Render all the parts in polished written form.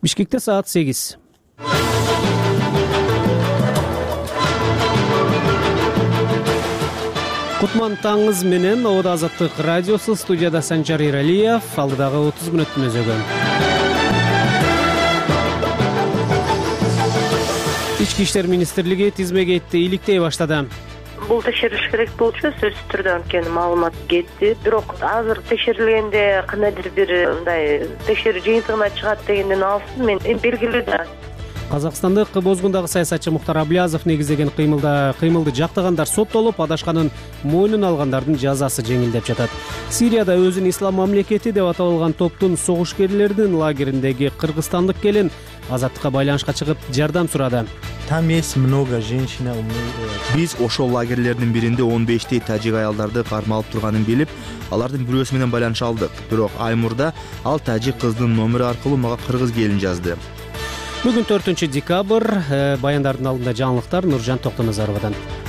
Бишкекте саат 8. Кутман таңыңыз менен Ода Азаттык радиосу, студияда Санжар Иралиев, алдыдагы 30 мүнөттүн өзөгөн. Ички иштер министрлиги тизмегейтти иликтей баштады. Бул текшериш керек болчу, сөзсүз түрдө анткени маалымат кетти. Бирок азыр текшерилгенде кандайдыр бир мындай текшерүү жыйынтыгына чыгат дегенден алсыз, мен белгилүү да. Казакстандык Бозгундагы саясатчы Мухтар Аблязов негиздеген кыймылды жактагандар соттолуп, адашканын мойнуна алгандардын жазасы жеңилдеп жатат. Сирияда өзүн ислам мамлекети деп атап алган топтун согушкерлердин лагериндеги кыргызстандык келин азаттыкка байланышка чыгып жардам сурады. Там есть много женщин. Биз ошол лагерлердин биринде 15 тажик аялдарды кармалып турганын билип, алардын бирөөсү менен байланыша алдык. Бирок ай мурда ал тажик кыздын номери аркылуу мага кыргыз келин жазды. Бүгүн 4 декабрь, баяндардын алдында жаңылыктар Нуржан Токтоназаровадан.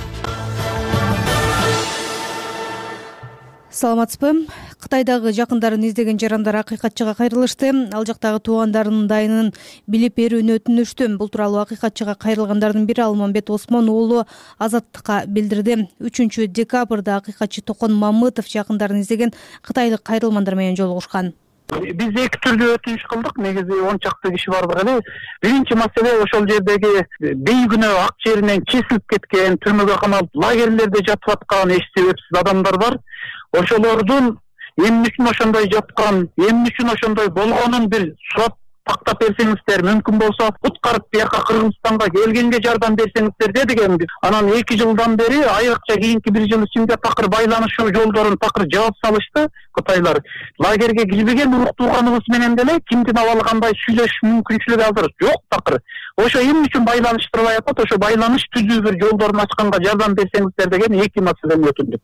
Саламатсызбы? Кытайдагы жакындарын издеген жарандар акыйкатчыга кайрылышты. Ал жактагы туугандарынын дайынын билип берүүнү өтүнүштү. Бул тууралуу акыйкатчыга кайрылгандардын бири Алмамбет Осмон уулу Азаттыкка билдирди. 3 декабрда акыйкатчы Токон Мамытов жакындарын издеген кытайлык кайрылмандар менен жолугушкан. Биз эки түрдүү өтүнүш кылдык. Негизи 10 чакты киши бардык эле. Биринчи маселе ошол жердеги бейгүнөө ак жеринен кесилип кеткен, түрмөгө камалып лагерлерде жатып аткан эч себепсиз адамдар бар. Ошолордун эмне үчүн ошондой жаткан, эмне үчүн ошондой болгонун бир сурап тактап берсеңиздер, мүмкүн болсо куткарып бияка Кыргызстанга келгенге жардам берсеңиздер дедигем биз. Анан 2 жылдан бери айрыкча кийинки 1 жыл ичинде такыр байланышуу жолдорун такыр жаап салышты кытайлар. Лагерге кирбеген урук тууганыбыз менен деле кимдин абалы сүйлөшүш мүмкүнчүлүгү азыр жок такыр. Ошо эмне үчүн байланыштырбай атат, ошо байланыш түзүү бир жолдорун ачканга жардам берсеңиздер деген 2 маселени өтүндүк.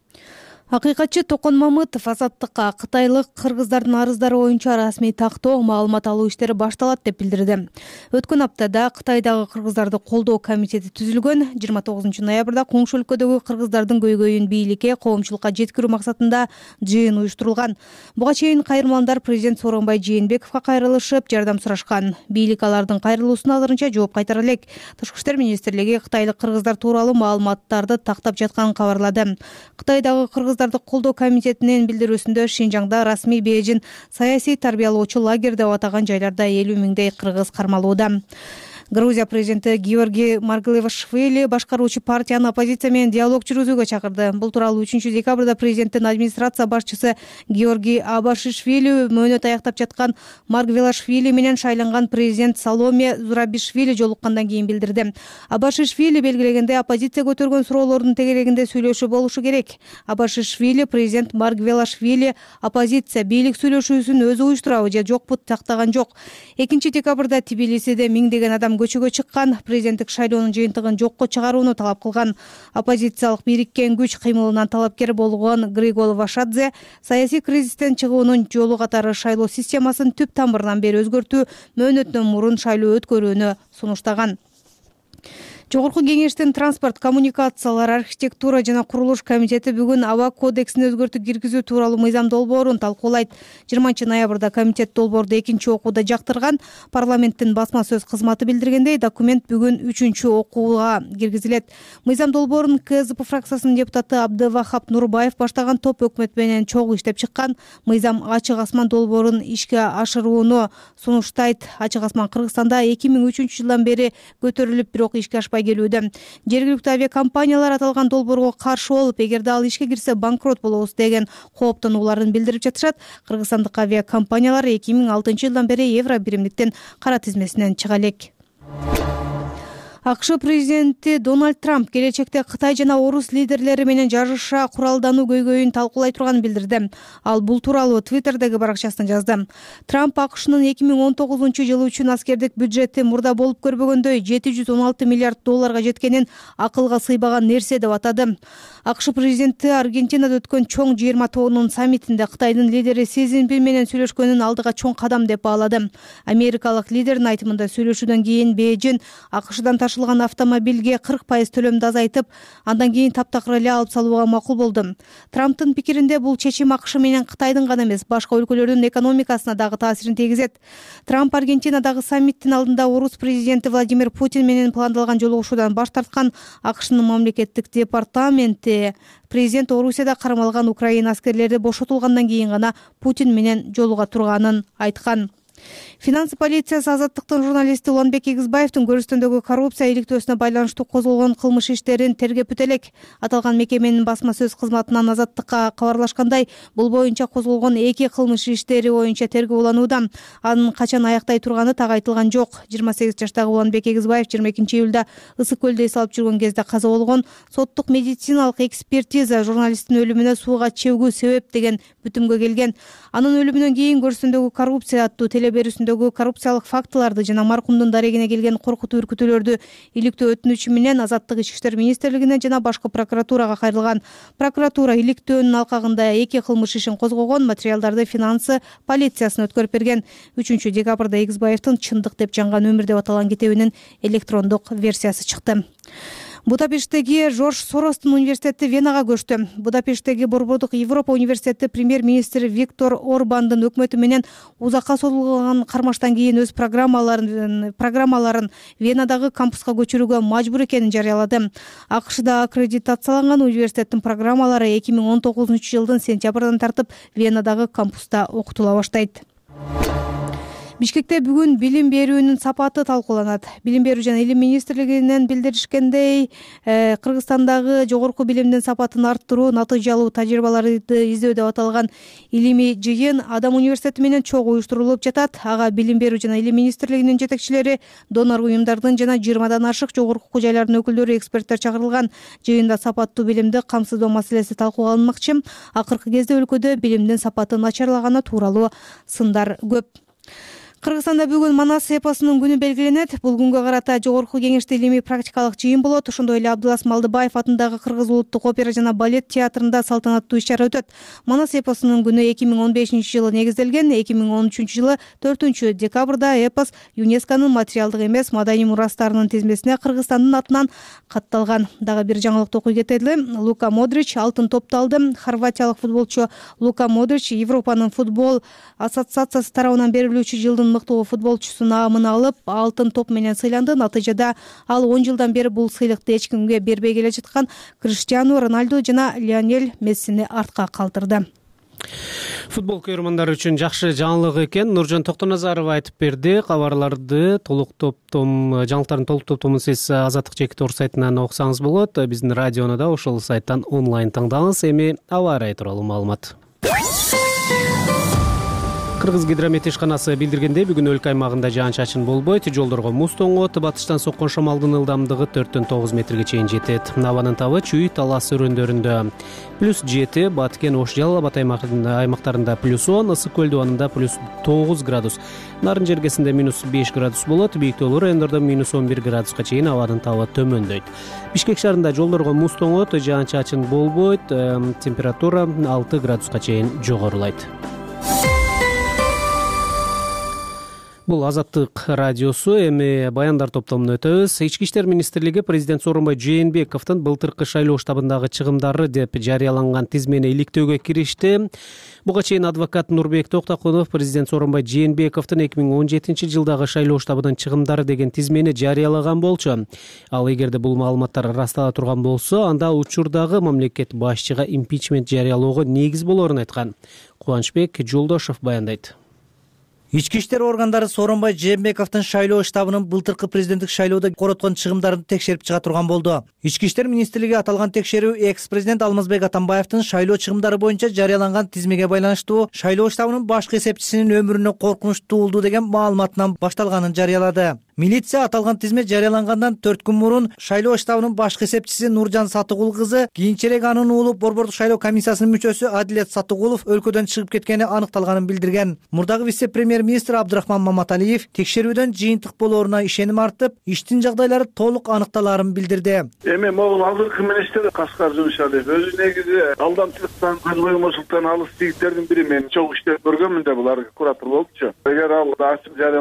Акыйкатчы Токон Мамытов Азаттыкка кытайлык кыргыздардын арыздары боюнча расмий тактоо, маалымат алуу иштери башталат деп билдирди. Өткөн аптада Кытайдагы кыргыздарды колдоо комитети түзүлгөн. 29 ноябрда коңшу өлкөдөгү кыргыздардын көйгөйүн бийликке, коомчулукка жеткирүү максатында жыйын уюштурулган. Буга чейин кайрылмандар президент Сооронбай Жээнбековго кайрылышып, жардам сурашкан. Бийлик алардын кайрылуусуна азырынча жооп кайтара элек. Тышкы иштер министрлиги кытайлык кыргыздар тууралуу маалыматтарды тактап жатканын кабарлады. Кытайдагы кыргыздарды колдоо комитетинин билдирүүсүндө Шинжаңда расмий бежин саясий тарбиялоочу лагерь деп атаган жайларда 50 миңдей кыргыз кармалууда. Грузия президенти Георгий Маргвелашвили башкаруучу партиянын оппозиция менен диалог жүргүзүүгө чакырды. Бул тууралуу 3 декабрда президенттин администрация башчысы Георгий Абашишвили мөөнөт аяктап жаткан Маргвелашвили менен шайланган президент Саломе Зурабишвили жолуккандан кийин билдирди. Абашишвили белгилегенде оппозиция көтөргөн суроолордун тегерегинде сүйлөшүү болушу керек. Абашишвили президент Маргвелашвили оппозиция бийлик сүйлөшүүсүн өзү уюштурабы же жокпу тактаган жок. 2 декабрда Тбилисиде миңдеген адам көчөгө чыккан, президенттик шайлоонун жыйынтыгын жокко чыгарууну талап кылган. Оппозициялык бириккен күч кыймылынан талапкер болгон Григол Вашадзе саясий кризистен чыгуунун жолу катары шайлоо системасын түп тамырынан бери өзгөртүү, мөөнөттөн мурун шайлоо өткөрүүнү сунуштаган. Жогорку кеңештин транспорт, коммуникациялар, архитектура жана курулуш комитети бүгүн аба кодексине өзгөртүү киргизүү тууралуу мыйзам долбоорун талкуулайт. 20 ноябрда комитет долбоорду экинчи окууда жактырган. Парламенттин басма сөз кызматы билдиргендей, документ бүгүн 3-чү окууга киргизилет. Мыйзам долбоорун КСДП фракциясынын депутаты Абдывахап Нурбаев баштаган топ өкмөт менен чогуу иштеп чыккан. Мыйзам ачык асман долбоорун ишке ашырууну сунуштайт. Ачык асман Кыргызстанда 2003 жылдан бери көтөрүлүп, бирок ишке келүүдө. Жергиликтүү авиакомпаниялар аталган долбоорго каршы болуп, эгерде ал ишке кирсе банкрот болобуз деген кооптонууларын билдирип жатышат. Кыргызстандык авиакомпаниялар 2006 жылдан бери евро биримдиктин кара тизмесинен чыга элек. АКШ президенти Дональд Трамп келечекте Кытай жана орус лидерлери менен жарыша куралдануу көйгөйүн талкуулай турганын билдирди. Ал бул тууралуу Твиттердеги баракчасында жазды. Трамп АКШнын 2019 жылы үчүн аскердик бюджети мурда болуп көрбөгөндөй 716 миллиард долларга жеткенин акылга сыйбаган нерсе деп атады. АКШ президенти Аргентинада өткөн чоң 20 тоонун саммитинде Кытайдын лидери Си Цзиньпин менен сүйлөшкөнүн алдыга чоң кадам деп баалады. Америкалык лидердин айтымында сүйлөшүүдөн кийин Бейжин АКШдан ташылган автомобилге 40% төлөмдү азайтып, андан кийин таптакыр эле алып салууга макул болду. Трамптын пикиринде бул чечим АКШ менен Кытайдын гана эмес, башка өлкөлөрдүн экономикасына дагы таасирин тийгизет. Трамп Аргентинадагы саммиттин алдында орус президенти Владимир Путин менен пландалган жолугушуудан баш тарткан. АКШнын мамлекеттик департаменти президент Орусияда кармалган Украина аскерлери бошотулгандан кийин гана Путин менен жолуга турганын айткан. Финансы полициясы Азаттыктын журналисти Уланбек Эгизбаевдин көрүстөндөгү коррупция иликтөөсүнө байланыштуу козголгон кылмыш иштерин тергеп бүтелек. Аталган мекеменин басма сөз кызматынан Азаттыкка кабарлашкандай, бул боюнча козголгон 2 кылмыш иштери боюнча тергөө уланууда. Анын качан аяктай турганы так айтылган жок. 28 жаштагы Уланбек Эгизбаев 22 июлда Ысык көлдө эс алып жүргөн кезде каза болгон. Соттук медициналык экспертиза журналисттин өлүмүнө сууга чөөгүү себеп деген бүтүмгө келген. Анын өлүмүнөн кийин көрүстөндөгү коррупция аттуу берүүсүндөгү коррупциялык фактыларды жана маркумдун дарегине келген коркутуу үркүтүүлөрдү иликтөө өтүнүчү менен Азаттык Ички иштер министрлигине жана башкы прокуратурага кайрылган. Прокуратура иликтөөнүн алкагында 2 кылмыш ишин козгогон, материалдарды финансы полициясына өткөрүп берген. 3 декабрда Эгизбаевдин Чындык деп жанган өмүр деп аталган китебинин электрондук версиясы чыкты. Будапешттеги Жорж Соростун университети Венага көчтү. Будапешттеги Борбордук Европа университети премьер-министри Виктор Орбандын өкмөтү менен узакка созулган кармаштан кийин өз программаларын Венадагы кампуска көчүрүүгө мажбур экенин жарыялады. АКШда аккредитацияланган университеттин программалары 2019-жылдын сентябрдан тартып Венадагы кампуста окутула баштайт. Бишкекте бүгүн билим берүүнүн сапаты талкууланат. Билим берүү жана илим министрлигинен билдиришкендей, Кыргызстандагы жогорку билимдин сапатын арттыруу, натыйжалуу тажрыйбаларды издөө деп аталган илимий жыйын Адам университети менен чогуу уюштурулуп жатат. Ага билим берүү жана илим министрлигинин жетекчилери, донор уюмдардын жана 20дан ашык жогорку окуу жайлардын өкүлдөрү, эксперттер чакырылган. Жыйында сапаттуу билимди камсыздоо маселеси талкууланмакчы. Акыркы кезде өлкөдө билимдин сапаты начарлаганы тууралуу сындар көп. Кыргызстанда бүгүн Манас эпосунун күнү белгиленет. Бул күнгө карата жогорку кеңеште илимий практикалык жыйын болот. Ошондой эле Абдылас Малдыбаев атындагы Кыргыз улуттук опера жана балет театрында салтанаттуу иш-чара өтөт. Манас эпосунун күнү 2015-жылы негизделген. 2013-жылы 4 декабрда эпос ЮНЕСКОнун материалдык эмес маданий мурастарынын тизмесине Кыргызстандын атынан катталган. Дагы бир жаңылыкты окуй кетели. Лука Модрич алтын топту алды. Хорватиялык футболчу Лука Модрич Европанын футбол ассоциациясы тарабынан берилүүчү жылдын мыктуу футболчусу наамын алып, алтын топ менен сыйланды. Натыйжада ал 10 жылдан бери бул сыйлыкты эч кимге бербей келе жаткан Криштиану Роналду жана Лионель Мессини артка калтырды. Футбол көрөрмандары үчүн жакшы жаңылык экен. Нуржан Токтоназарова айтып берди. Кабарларды жаңылыктардын толук топтомун сиз Азаттык Жекитор сайтынан окусаңыз болот. Биздин радиону да ошол сайттан онлайн тыңдаңыз. Эми аба ырайы тууралуу маалымат. Кыргыз гидромет ишканасы билдиргендей, бүгүн өлкө аймагында жаан-чачын болбойт. Жолдорго муз тоңот, батыштан соккон шамалдын ылдамдыгы 4-9 метрге чейин жетет. Абанын табы Чүй, Талас өрөндөрүндө +7, Баткен, Ош, Жалал Абад аймактарында +10, Ысык көл дубанында +9 градус. Нарын жергесинде -5 градус болот. Бийиктүүлөр райондордо -11 градуска чейин абанын табы төмөндөйт. Бишкек шаарында жолдорго муз тоңот, жаан-чачын болбойт. Температура 6 градуска чейин жогорулайт. Бул Азаттык радиосу. Эми баяндар топтомуна өтөбүз. Ички иштер министрлиги президент Сооронбай Жээнбековдун былтыркы шайлоо штабындагы чыгымдары деп жарыяланган тизмени иликтөөгө киришти. Буга чейин адвокат Нурбек Токтокунов президент Сооронбай Жээнбековдун 2017-жылдагы шайлоо штабынын чыгымдары деген тизмени жарыялаган болчу. Ал эгерде бул маалыматтар ырастала турган болсо, анда учурдагы мамлекет башчыга импичмент жарыялоого негиз болорун айткан. Кубанычбек Жолдошов баяндайт. Ички иштер органдары Сооронбай Жээнбековдун шайлоо штабынын былтыркы президенттик шайлоодо короткон чыгымдарын текшерип чыга турган болду. Ички иштер министрлиги аталган текшерүү экс-президент Алмазбек Атамбаевдин шайлоо чыгымдары боюнча жарыяланган тизмеге байланыштуу шайлоо штабынын башкы эсепчисинин өмүрүнө коркунуч туулду деген маалыматынан башталганын жарыялады. Милиция аталган тизме жарыялангандан 4 күн мурун шайлоо штабынын башкы эсепчиси Нуржан Сатыгул кызы, кийинчерээк анын уулу Борбордук шайлоо комиссиясынын мүчөсү Адилет Сатыгулов өлкөдөн чыгып кеткени аныкталганын билдирген. Мурдагы вице-премьер-министр Абдырахман Маматалиев текшерүүдөн жыйынтык болооруна ишеним артып, иштин жагдайлары толук аныкталарын билдирди. Эми могул азыркы министр Кашкар Жумшалиев өзү негизи алдамчылыктан, көзбоюмчулуктан алыс жигиттердин бири. Мен чогуу иштеп көргөнмүн да булар куратор болчу. Эгер ал ачык жарыялап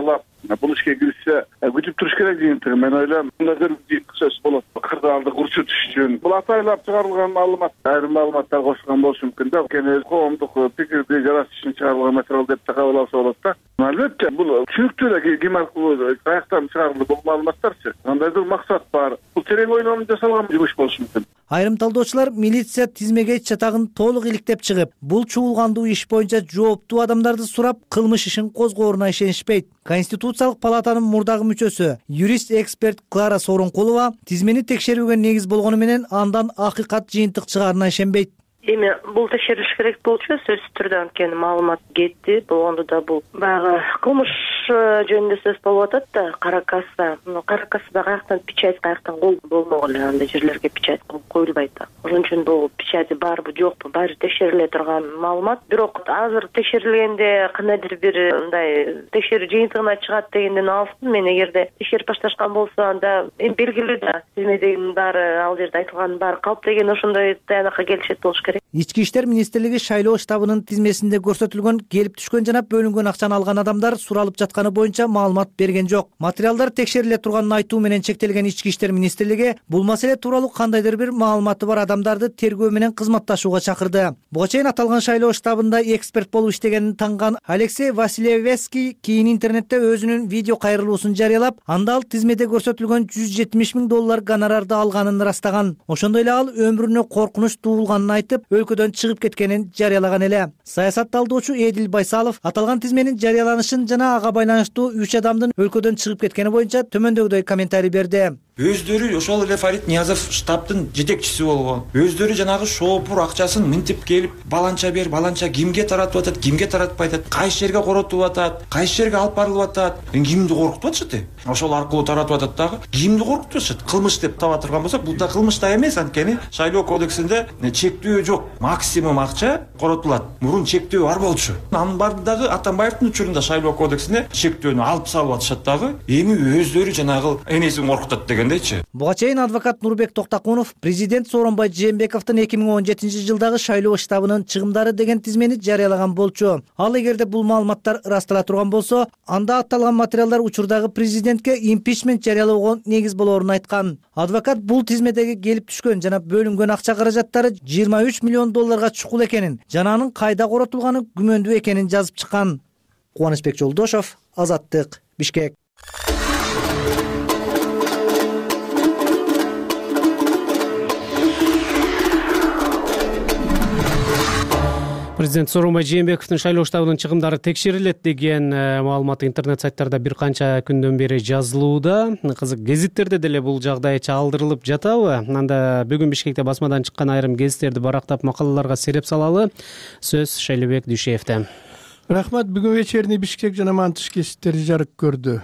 Бул ишке киришсе күтүп туруш керек жыйынтыгы. Мен ойлойм, мындай бир сөз болот. Кырдаалды курчутуш үчүн. Бул атайлап чыгарылган маалымат, айрым маалыматтар кошулган болушу мүмкүн да. Кene коомдук пикирди жаратыш үчүн чыгарылган материал деп кабыл алса болот да. Албетте, бул түшүнүктүү эле ким аркылуу каяктан чыгарылды бул маалыматтарчы. Кандайдыр максат бар. Бул терең ойлонуп жасалган жумуш болушу мүмкүн. Айрым талдоочулар милиция тизмеге чатагын толук иликтеп чыгып, бул чуулгандуу иш боюнча жооптуу адамдарды сурап, кылмыш ишин козгооруна ишенишпейт. Конституциялык палатанын мурдагы мүчөсү, юрист-эксперт Клара Сооронкулова тизмени текшерүүгө негиз болгону менен андан акыйкат жыйынтык чыгаарына ишенбейт. Эми бул текшерилиш керек болчу, сөзсүз түрдө, анткени маалымат кетти. Болгондо да бул баягы кылмыш жөнүндө сөз болуп атат да, кара касса. Кара кассада каяктан печать, каяктан кол болмогу эле, андай жерлерге печать коюлбайт да. Ошон үчүн бул печати барбы, жокпу, баары текшериле турган маалымат. Бирок азыр текшерилгенде кандайдыр бир мындай текшерүү жыйынтыгына чыгат дегенден алыстым. Мен эгерде текшерип башташкан болсо, анда эми белгилүү да, тизмедегинин баары, ал жерде айтылганын баары калп деген ошондой таянакка келишет болуш керек. Ички иштер министрлиги шайлоо штабынын тизмесинде көрсөтүлгөн келип түшкөн жана бөлүнгөн акчаны алган адамдар суралып жатканы боюнча маалымат берген жок. Материалдар текшериле турганын айтуу менен чектелген Ички иштер министрлиги бул маселе тууралуу кандайдыр бир маалыматы бар адамдарды тергөө менен кызматташууга чакырды. Буга чейин аталган шайлоо штабында эксперт болуп иштегенин танган Алексей Василевский кийин интернетте өзүнүн видео кайрылуусун жарыялап, анда ал тизмеде көрсөтүлгөн $170 000 гонорарды алганын ырастаган. Ошондой эле ал өмүрүнө коркунуч туулганын айтып, өлкөдөн чыгып кеткенин жарыялаган эле. Саясат талдоочу Эдил Байсалов аталган тизменин жарыяланышын жана ага байланыштуу 3 адамдын өлкөдөн чыгып кеткени боюнча төмөндөгүдөй комментарий берди. Өздөрү ошол эле Фарид Ниязов штабтын жетекчиси болгон. Өздөрү жанагы шоопур акчасын мынтип келип, баланча бер, баланча кимге таратып атат, кимге таратпай атат, кайсы жерге коротуп атат, кайсы жерге алып барылып атат, кимди коркутуп атышат. Ошол аркылуу таратып атат дагы. Кимди коркутуп атышат? Кылмыш деп таба турган болсок, бул да кылмыш да эмес, анткени шайлоо кодексинде чектөө жок. Максимум акча коротулат. Мурун чектөө бар болчу. Анын барды дагы Атамбаевдин учурунда шайлоо кодексине чектөөнү алып салып атышат дагы. Эми өздөрү жанагы энесин коркутат деген. Буга чейин адвокат Нурбек Токтакунов президент Сооронбай Жээнбековдун 2017 жылдагы шайлоо штабынын чыгымдары деген тизмени жарыялаган болчу. Ал эгерде бул маалыматтар ырастала турган болсо, анда атталган материалдар учурдагы президентке импичмент жарыялоого негиз болоорун айткан. Адвокат бул тизмедеги келип түшкөн жана бөлүнгөн акча каражаттары $23 миллион чукул экенин жана анын кайда коротулганы күмөндүү экенин жазып чыккан. Кубанычбек Жолдошов, Азаттык, Бишкек. Президент Сооронбай Жээнбековдун шайлоо штабынын чыгымдары текшерилет деген маалымат интернет сайттарда бир канча күндөн бери жазылууда. Кызык, гезиттерде деле бул жагдай чагылдырылып жатабы? Анда бүгүн Бишкекте басмадан чыккан айрым гезиттерди барактап макалаларга сереп салалы. Сөз Шайлебек Дүйшеевде. Рахмат. Бүгүн вечерний Бишкек жана Мантыш гезиттери жарык көрдү.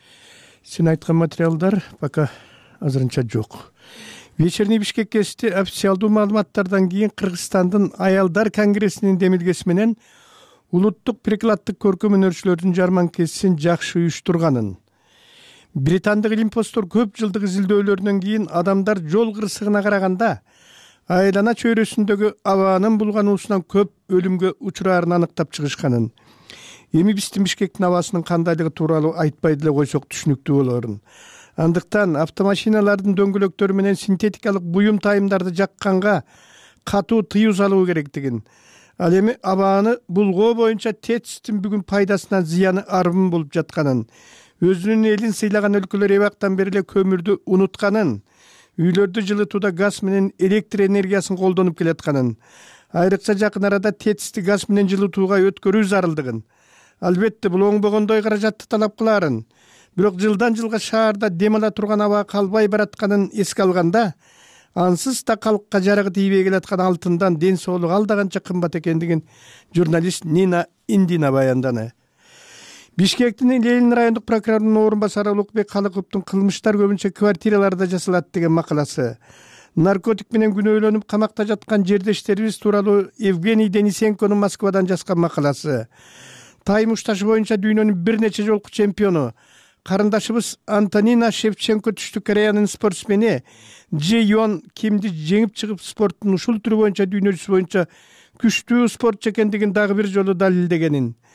Сен айткан материалдар пока азырынча жок. Вечерний Бишкек гезити официалдуу маалыматтардан кийин Кыргызстандын аялдар конгрессинин демилгеси менен улуттук прикладдык көркөм өнөрчүлөрдүн жарманкесин жакшы уюштурганын, британдык илимпоздор көп жылдык изилдөөлөрүнөн кийин адамдар жол кырсыгына караганда айлана чөйрөсүндөгү абанын булгануусунан көп өлүмгө учураарын аныктап чыгышканын, эми биздин Бишкектин абасынын кандайлыгы тууралуу айтпай деле койсок түшүнүктүү болоорун, андыктан автомашиналардын дөңгөлөктөрү менен синтетикалык буюм тайымдарды жакканга катуу тыюу салуу керектигин, ал эми абааны булгоо боюнча ТЭЦтин бүгүн пайдасынан зыяны арбын болуп жатканын, өзүнүн элин сыйлаган өлкөлөр эбактан бери эле көмүрдү унутканын, үйлөрдү жылытууда газ менен электр энергиясын колдонуп келатканын, айрыкча жакын арада ТЭЦти газ менен жылытууга өткөрүү зарылдыгын, албетте бул оңбогондой каражатты талап кылаарын, бирок жылдан жылга шаарда дем ала турган аба калбай баратканын эске алганда, ансыз да калкка жарыгы тийбей келаткан алтындан ден соолук алда канча кымбат экендигин журналист Нина Индина баянданы. Бишкектин Ленин райондук прокурорунун орун басары Улукбек Калыковдун кылмыштар көбүнчө квартираларда жасалат деген макаласы, наркотик менен күнөөлөнүп камакта жаткан жердештерибиз тууралуу Евгений Денисенконун Москвадан жазган макаласы, тайм ушташы боюнча дүйнөнүн бир нече жолку чемпиону карындашыбыз Антонина Шевченко түштүк Кореянын спортсмени Джи Йон Кимди жеңип чыгып спорттун ушул түрү боюнча дүйнө жүзү боюнча күчтүү спортчу экендигин дагы бир жолу далилдегенин,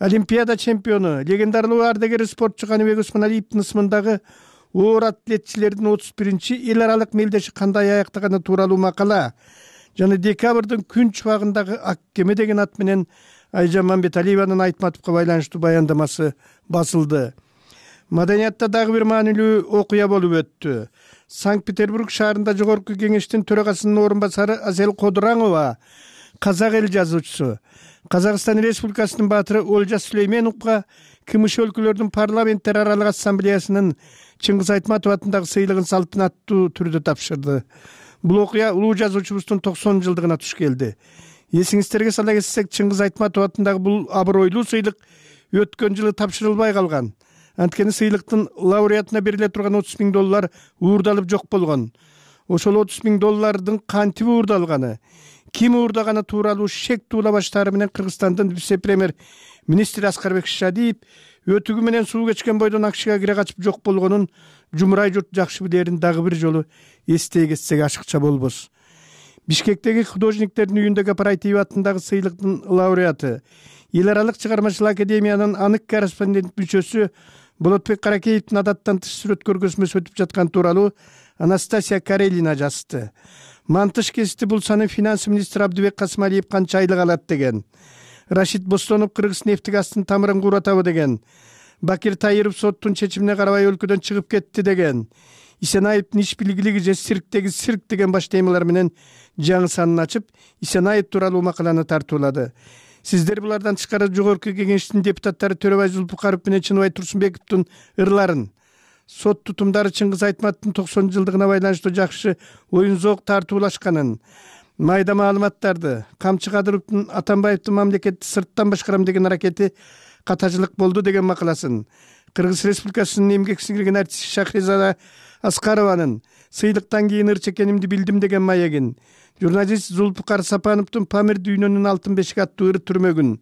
Олимпиада чемпиону, легендарлуу ардагер спортчу Каныбек Усманалиевдин ысмындагы оор атлетчилердин 31-чи эл аралык мелдеши кандай аяктаганы тууралуу макала жана декабрдын күн чубагындагы ак кеме деген ат менен Айжан Мамбеталиеванын Айтматовго байланыштуу баяндамасы басылды. Маданиятта дагы бир маанилүү окуя болуп өттү. Санкт-Петербург шаарында жогорку кеңештин төрагасынын орун басары Азел Кодураңова, казак эл жазуучусу, Казакстан Республикасынын баатыры Олжас Сүлейменовго КМШ өлкөлөрдүн парламенттер аралык ассамблеясынын Чыңгыз Айтматов атындагы сыйлыгын салтанаттуу түрдө тапшырды. Бул окуя улуу жазуучубуздун 90 жылдыгына туш келди. Эсиңиздерге сала кетсек, Чыңгыз Айтматов атындагы бул абройлуу сыйлык өткөн жылы тапшырылбай калган. Анткени сыйлыктын лауреатына бериле турган $30,000 уурдалып жок болгон. Ошол $30,000 кантип уурдалганы, ким уурдаганы тууралуу шек туула баштаары менен Кыргызстандын вице-премьер министри Аскарбек Шадиев өтүгү менен суу кечкен бойдон акчага кире качып жок болгонун жумурай журт жакшы билерин дагы бир жолу эстей кетсек ашыкча болбос. Бишкектеги художниктердин үйүндө кооператив атындагы сыйлыктын лауреаты, эл аралык чыгармачыл академиянын анык корреспондент мүчөсү Болотбек Каракеевдин адаттан тыш сүрөт көргөзмөсү өтүп жаткан тууралуу Анастасия Карелина жазды. Мантыш кести булсаны финанс министри Абдыбек Касымалиев канча айлык алат деген. Рашид Бостонов Кыргыз нефтегастын тамырын куратабы деген. Бакир Тайыров соттун чечимине карабай өлкөдөн чыгып кетти деген. Исенаевдин иш билгилиги же цирктеги цирк деген баш темалар менен жаңы санын ачып, Исенаев тууралуу макаланы тартуулады. Сиздер булардан тышкары жогорку кеңештин депутаттары Төрөбай Зулпукаров менен Чыныбай Турсунбековдун ырларын, сот тутумдары Чыңгыз Айтматовдун 90 жылдыгына байланыштуу жакшы оюн зоок тартуулашканын, майда маалыматтарды, Камчы Кадыровдун Атамбаевдин мамлекетти сырттан башкарам деген аракети катачылык болду деген макаласын, Кыргыз Республикасынын эмгек сиңирген артист Шахризада Аскарованын сыйлыктан кийин ыр чекенимди билдим деген маегин, журналист Зулпукар Сапановдун Памир дүйнөнүн алтын бешик аттуу ыр түрмөгүн,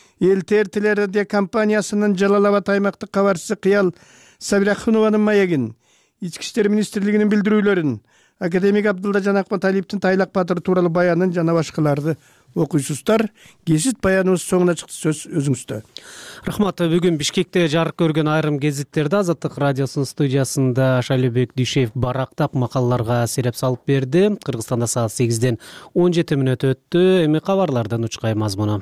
ЛТР телерадио компаниясынын Жалал Абад аймактык кабарчысы Кыял Сабирахунованын маегин, Ички иштер министрлигинин билдирүүлөрүн, академик Абдылда Жанакматалиевдин Тайлак Батыр тууралуу баянын жана башкаларды окуйсуздар. Гезит баяныбыз соңуна чыкты, сөз өзүңүздө. Рахмат. Бүгүн Бишкекте жарык көргөн айрым гезиттерди Азаттык радиосунун студиясында Шайлообек Дүйшеев барактап макалаларга сереп салып берди. Кыргызстанда саат 8-ден 17 өттү. Эми кабарлардан учкай мазмуну.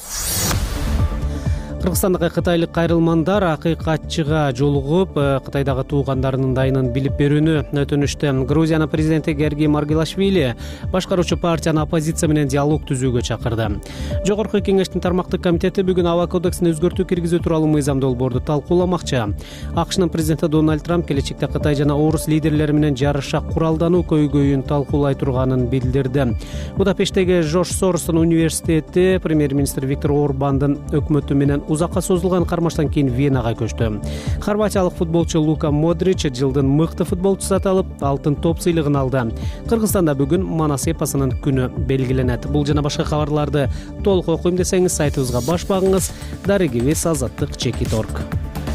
Кыргызстандагы кытайлык кайрылмандар акыйкатчыга жолугуп, Кытайдагы туугандарынын дайынын билип берүүнү өтүнүштү. Грузиянын президенти Георгий Маргелашвили башкаруучу партияны оппозиция менен диалог түзүүгө чакырды. Жогорку кеңештин тармактык комитети бүгүн аба кодексине өзгөртүү киргизүү тууралуу мыйзам долбоорду талкууламакчы. АКШнын президенти Дональд Трамп келечекте Кытай жана орус лидерлери менен жарыша куралдануу көйгөйүн талкуулай турганын билдирди. Будапешттеги Жош Соростун университети премьер-министр Виктор Орбандын өкмөтү менен узакка созулган кармаштан кийин Венага көчтү. Хорватиялык футболчу Лука Модрич жылдын мыкты футболчусу аталып, алтын топ сыйлыгын алды. Кыргызстанда бүгүн Манас эпосунун күнү белгиленет. Бул жана башка кабарларды толук окуйм десеңиз, сайтыбызга баш багыңыз darigivs.azattik.org.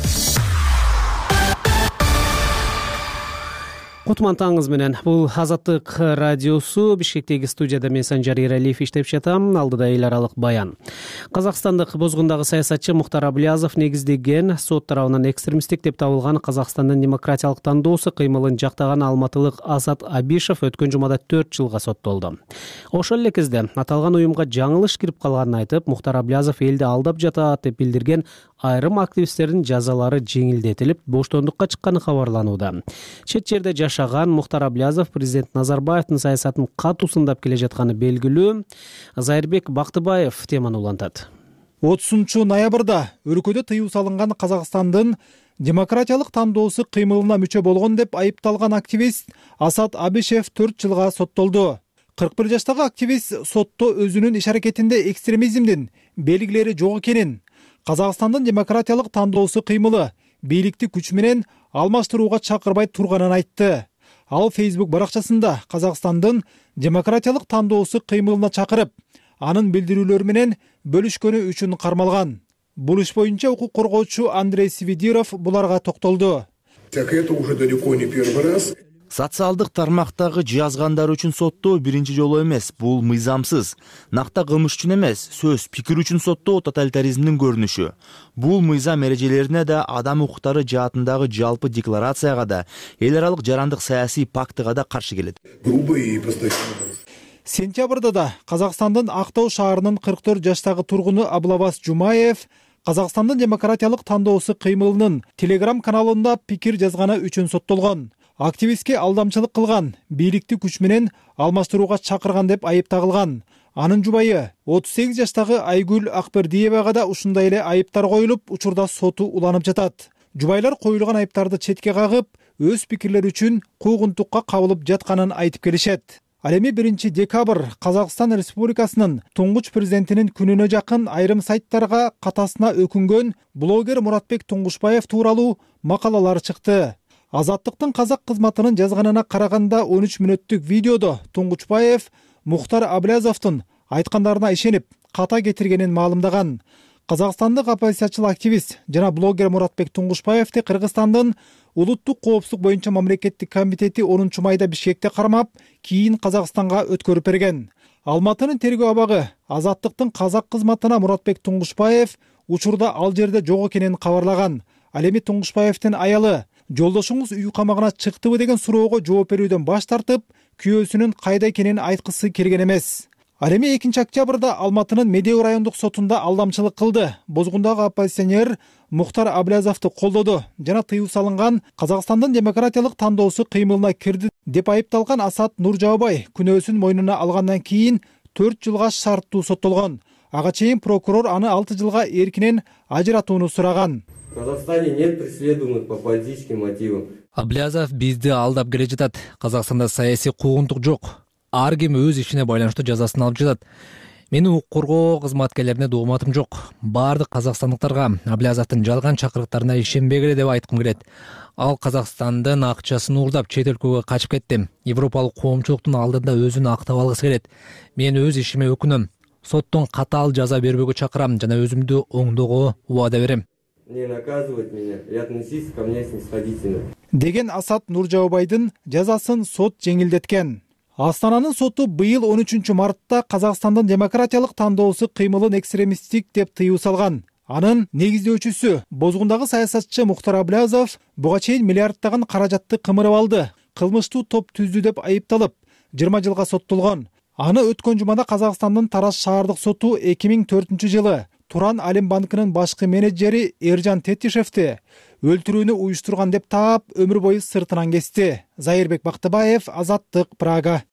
Кутман таңыңыз менен. Бул Азаттык радиосу. Бишкектеги студияда мен Санжар Эралиев иштеп жатам. Алдыда эл аралык баян. Казакстандык бозгундагы саясатчы Мухтар Аблязов негиздеген сот тарабынан экстремисттик деп табылган Казакстандын демократиялык тандоосу кыймылын жактаган алматылык Азат Абишев өткөн жумада 4 жылга соттолду. Ошол эле кезде аталган уюмга жаңылыш кирип калганын айтып, Мухтар Аблязов элди алдап жатат деп билдирген айрым активисттердин жазалары жеңилдетилип, боштондукка чыкканы кабарланууда. Чет жерде жашаган Мухтар Аблязов президент Назарбаевдин саясатын катуу сындап келе жатканы белгилүү. Зайырбек Бактыбаев теманы улантат. 30 ноябрда өлкөдө тыюу салынган Казакстандын демократиялык тандоосу кыймылына мүчө болгон деп айыпталган активист Азат Абишев 4 жылга соттолду. 41 жаштагы активист сотто өзүнүн иш аракетинде экстремизмдин белгилери жок экенин, Казакстандын демократиялык тандоосу кыймылы бийликти күч менен алмаштырууга чакырбай турганын айтты. Ал Facebook баракчасында Казакстандын демократиялык тандоосу кыймылына чакырып, анын билдирүүлөрү менен бөлүшкөнү үчүн кармалган. Бул иш боюнча укук коргоочу Андрей Свидиров буларга токтолду. Социалдык тармактагы жазгандар үчүн соттоо биринчи жолу эмес, бул мыйзамсыз. Накта кылмыш үчүн эмес, сөз, пикир үчүн соттоо тоталитаризмдин көрүнүшү. Бул мыйзам эрежелерине да, адам укуктары жаатындагы жалпы декларацияга да, эл аралык жарандык саясий пактыга да каршы келет. Сентябрда да Казакстандын Актоо шаарынын 44 жаштагы тургуну Аблабас Жумаев Казакстандын демократиялык тандоосу кыймылынын Telegram каналында пикир жазганы үчүн соттолгон. Активистке алдамчылык кылган, бийликти күч менен алмаштырууга чакырган деп айыпталган. Анын жубайы 38 жаштагы Айгүл Акбердиевага да ушундай эле айыптар коюлуп, учурда соту уланып жатат. Жубайлар коюлган айыптарды четке кагып, өз пикирлери үчүн куугунтукка кабылып жатканын айтып келишет. Ал эми 1 декабрь Казакстан Республикасынын туңгуч президентинин күнүнө жакын айрым сайттарга катасына өкүнгөн блогер Муратбек Туңгушбаев тууралуу макалалар чыкты. Азаттыктын казак кызматынын жазганына караганда 13 мүнөттүк видеодо Туңгучбаев Мухтар Аблязовдун айткандарына ишенип, ката кетиргенин маалымдаган. Казакстандык оппозициячыл активист жана блогер Муратбек Туңгушбаевди Кыргызстандын Улуттук коопсуздук боюнча мамлекеттик комитети 10 майда Бишкекте кармап, кийин Казакстанга өткөрүп берген. Алматынын тергөө абагы Азаттыктын казак кызматына Муратбек Туңгушбаев учурда ал жерде жок экенин кабарлаган. Ал эми Туңгушбаевдин аялы жолдошуңуз үй камагына чыктыбы деген суроого жооп берүүдөн баш тартып, күйөөсүнүн кайда экенин айткысы келген эмес. Ал эми 2 октябрда Алматынын Медеу райондук сотунда алдамчылык кылды. Бозгундагы оппозиционер Мухтар Аблязовду колдоду жана тыюу салынган Казакстандын демократиялык тандоосу кыймылына кирди деп айыпталган Асат Нуржабай күнөөсүн мойнуна алгандан кийин 4 жылга шарттуу соттолгон. Ага чейин прокурор аны 6 жылга эркинен ажыратууну сураган. В Казахстане нет преследуемых по политическим мотивам. Аблязов бизди алдап келе жатат. Казакстанда саясий куугунтук жок. Ар ким өз ишине байланыштуу жазасын алып жатат. Менин укук коргоо кызматкерлерине дооматым жок. Баардык казакстандыктарга Аблязовдун жалган чакырыктарына ишенбегиле деп айткым келет. Ал Казакстандын акчасын уурдап чет өлкөгө качып кетти. Европалык коомчулуктун алдында өзүн актап алгысы келет. Мен өз ишиме өкүнөм. Соттон катаал жаза бербөөгө чакырам жана өзүмдү оңдоого убада берем. Не наказывать меня и относись ко мне снисходительно. Деген Асат Нуржабайдын жазасын сот жеңилдеткен. Астананын соту быйыл 13 мартта Казакстандын демократиялык тандоосу кыймылын экстремисттик деп тыюу салган. Анын негиздөөчүсү Бозгундагы саясатчы Мухтар Аблязов буга чейин миллиарддаган каражатты кымырып алды. Кылмыштуу топ түздү деп айыпталып, 20 жылга соттолгон. Аны өткөн жумада Казакстандын Тараз шаардык соту 2004 жылы Туран Алим банкынын башкы менеджери Эржан Тетишевди өлтүрүүнү уюштурган деп таап, өмүр бою сыртынан кести. Зайырбек Бактыбаев, Азаттык, Прага.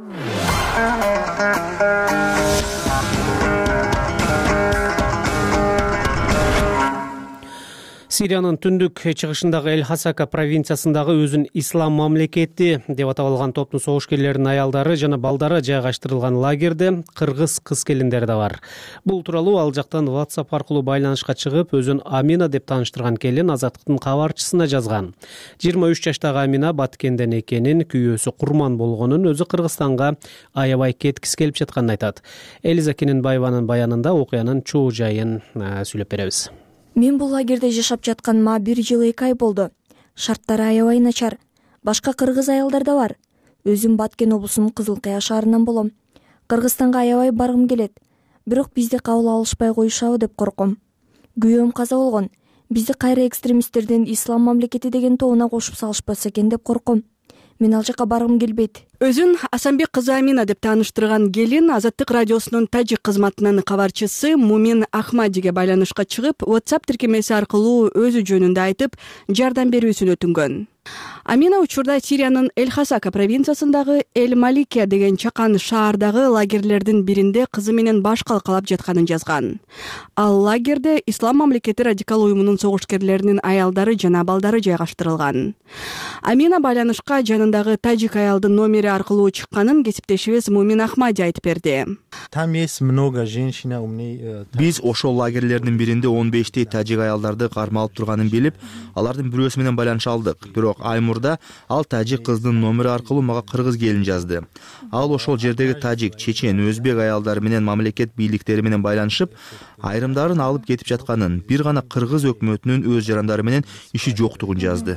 Сириянын түндүк чыгышындагы Эль-Хасака провинциясындагы өзүн ислам мамлекети деп атап алган топтун согушкерлеринин аялдары жана балдары жайгаштырылган лагерде кыргыз кыз-келиндери да бар. Бул тууралуу ал жактан WhatsApp аркылуу байланышка чыгып, өзүн Амина деп тааныштырган келин Азаттыктын кабарчысына жазган. 23 жаштагы Амина Баткенден экенин, күйөөсү курман болгонун, өзү Кыргызстанга аябай кеткиси келип жатканын айтат. Элиза Кененбаеванын баянында окуянын чоо жайын сүйлөп беребиз. Мен бул лагерде жашап жатканыма 1 жыл 2 ай болду. Шарттары аябай начар. Башка кыргыз аялдар да бар. Өзүм Баткен облусунун Кызыл Кая шаарынан болом. Кыргызстанга аябай баргым келет. Бирок бизди кабыл алышпай коюшабы деп корком. Күйөөм каза болгон. Бизди кайра экстремисттердин ислам мамлекети деген тобуна кошуп салышпаса экен деп корком. Мен ал жака баргым келбейт. Өзүн Асанбек кызы Амина деп тааныштырган келин Азаттык радиосунун тажик кызматынын кабарчысы Мумин Ахмадиге байланышка чыгып, WhatsApp тиркемеси аркылуу өзү жөнүндө айтып, жардам берүүсүн өтүнгөн. Амина учурда Сириянын Эль-Хасака провинциясындагы Эль-Маликия деген чакан шаардагы лагерлердин биринде кызы менен баш калкалап жатканын жазган. Ал лагерде Ислам мамлекети радикал уюмунун согушкерлеринин аялдары жана балдары жайгаштырылган. Амина байланышка жанындагы тажик аялдын номери аркылуу чыкканын кесиптешибиз Мумин Ахмади айтып берди. Там есть много женщин у меня. Биз ошол лагерлердин биринде 15 тажик аялдарды кармалып турганын билип, алардын бирөөсү менен байланыша алдык. Бирок ай мурда ал тажик кыздын номери аркылуу мага кыргыз келин жазды. Ал ошол жердеги тажик, чечен, өзбек аялдары менен мамлекет бийликтери менен байланышып, айрымдарын алып кетип жатканын, бир гана кыргыз өкмөтүнүн өз жарандары менен иши жоктугун жазды.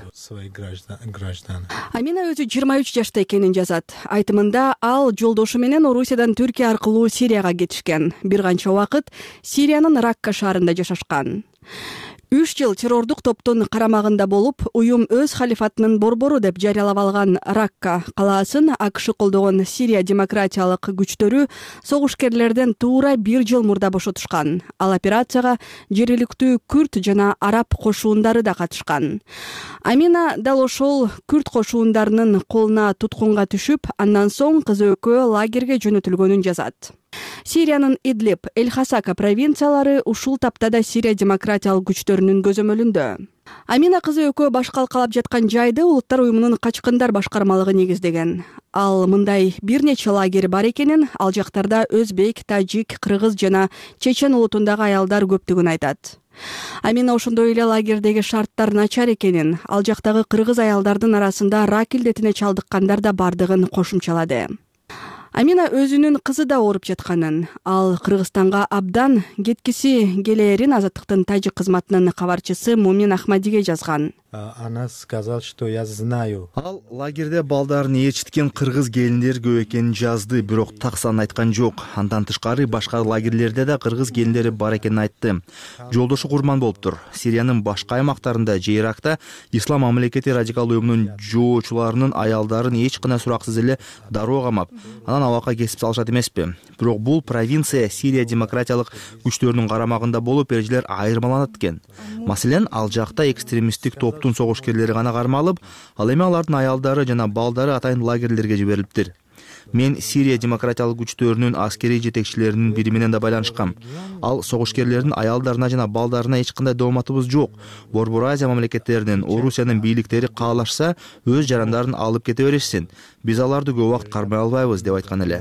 Амина өзү 23 жашта экенин жазат. Айтымында ал жолдошу менен Орусиядан Түркия аркылуу Сирияга кетишкен. Бир канча убакыт Сириянын Ракка шаарында жашашкан. 3 жыл террордук топтун карамагында болуп, уюм өз халифатынын борбору деп жарыялап алган Ракка калаасын АКШ колдогон Сирия демократиялык күчтөрү согушкерлерден туура 1 жыл мурда бошотушкан. Ал операцияга жергиликтүү күрд жана араб кошуундары да катышкан. Амина дал ошол күрд кошуундарынын колуна туткунга түшүп, андан соң кызы экөө лагерге жөнөтүлгөнүн жазат. Сириянын Идлиб, Эль-Хасака провинциялары ушул таптада Сирия демократиялык күчтөрүнүн көзөмөлүндө. Амина кызы экөө баш калкалап жаткан жайды Улуттар уюмунун качкындар башкармалыгы негиздеген. Ал мындай бир нече лагерь бар экенин, ал жактарда өзбек, тажик, кыргыз жана чечен улутундагы аялдар көптүгүн айтат. Амина ошондой эле лагердеги шарттар начар экенин, ал жактагы кыргыз аялдардын арасында рак илдетине чалдыккандар да бардыгын кошумчалады. Амина өзүнүн кызы да ооруп жатканын, ал Кыргызстанга абдан кеткиси келээрин Азаттыктын тажик кызматынын кабарчысы Мумин Ахмадиге жазган. Она сказала, что я знаю. Ал лагерде балдарын ээрчиткен кыргыз келиндер көп экенин жазды, бирок так сан айткан жок. Андан тышкары башка лагерлерде да кыргыз келиндери бар экенин айтты. Жолдошу курман болуптур. Сириянын башка аймактарында же Иракта Ислам мамлекети радикал уюмунун жоочуларынын аялдарын эч кандай сураксыз эле дароо камап, анан абакка кесип салышат эмеспи. Бирок бул провинция Сирия демократиялык күчтөрүнүн карамагында болуп, эрежелер айырмаланат экен. Маселен, ал жакта экстремисттик топтун согушкерлери гана кармалып, ал эми алардын аялдары жана балдары атайын лагерлерге жиберилиптир. Мен Сирия демократиялык күчтөрүнүн аскерий жетекчилеринин бири менен да байланышкам. Ал согушкерлердин аялдарына жана балдарына эч кандай дооматыбыз жок. Борбор Азия мамлекеттеринин, Орусиянын бийликтери каалашса, өз жарандарын алып кете беришсин. Биз аларды көп убакыт кармай албайбыз деп айткан эле.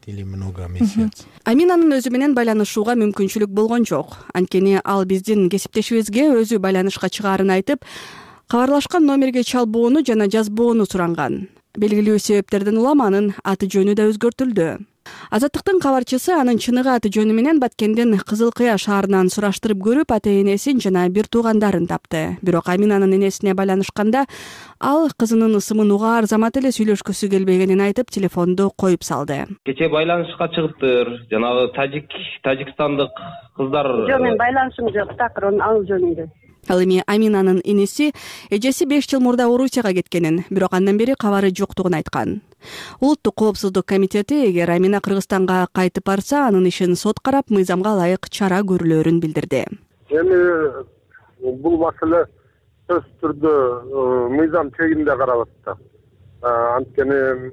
Аминанын өзү менен байланышууга мүмкүнчүлүк болгон жок. Анткени ал биздин кесиптешибизге өзү байланышка чыгаарын айтып, кабарлашкан номерге чалбоону жана жазбоону суранган. Белгилүү себептерден улам анын аты жөнү да өзгөртүлдү. Азаттыктын кабарчысы анын чыныгы аты жөнү менен Баткендин Кызылкыя шаарынан сураштырып көрүп, ата-энесин жана бир туугандарын тапты. Бирок Аминанын энесине байланышканда, ал кызынын ысымын угаар замат эле сүйлөшкүсү келбегенин айтып, телефонду коюп салды. Кече байланышка чыгыптыр. Жанагы тажикстандык кыздар. Жок, мен байланышым жок, такыр ал жөнүндө. Ал эми Аминанын энеси эжеси 5 жыл мурда Орусияга кеткенин, бирок андан бери кабары жоктугун айткан. Улуттук коопсуздук комитети эгер Амина Кыргызстанга кайтып барса, анын ишин сот карап, мыйзамга ылайык чара көрүлөрүн билдирди. Эми бул маселе сөзсүз түрдө мыйзам чегинде каралат да. Анткени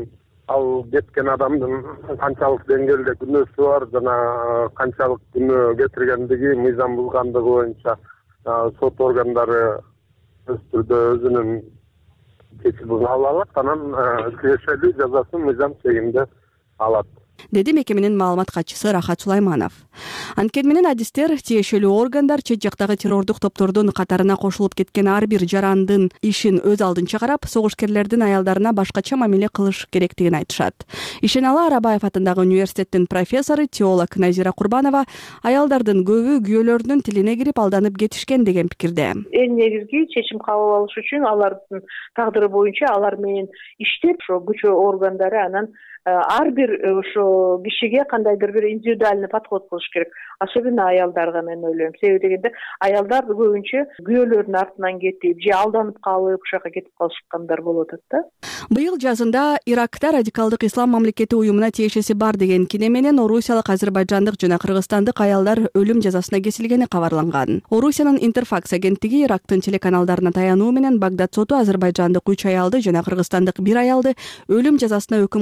ал кеткен адамдын канчалык деңгээлде күнөөсү бар жана канчалык күнөө кетиргендиги, мыйзам булгандыгы боюнча сот органдары сөзсүз түрдө өзүнүн чечимин ала алат, анан тиешелүү жазасын мыйзам чегинде алат, деди мекеменин маалымат катчысы Рахат Сулайманов. Анткени менен адистер тиешелүү органдар чет жактагы террордук топтордун катарына кошулуп кеткен ар бир жарандын ишин өз алдынча карап, согушкерлердин аялдарына башкача мамиле кылыш керектигин айтышат. Ишеналы Арабаев атындагы университеттин профессору, теолог Назира Курбанова аялдардын көбү күйөөлөрүнүн тилине кирип алданып кетишкен деген пикирде. Эң негизги чечим кабыл алыш үчүн алардын тагдыры боюнча алар менен иштеп, ошо күч органдары анан ар бир ошо кишиге кандайдыр бир индивидуальный подход кылыш керек, особенно аялдарга мен ойлойм. Себеби дегенде аялдар көбүнчө күйөөлөрүнүн артынан кетип же алданып калып ошол жака кетип калышкандар болуп атат да. Быйыл жазында Иракта радикалдык ислам мамлекети уюмуна тиешеси бар деген кине менен орусиялык, азербайжандык жана кыргызстандык аялдар өлүм жазасына кесилгени кабарланган. Орусиянын Интерфакс агенттиги Ирактын телеканалдарына таянуу менен Багдад соту азербайжандык 3 аялды жана кыргызстандык 1 аялды өлүм жазасына өкүм кылганын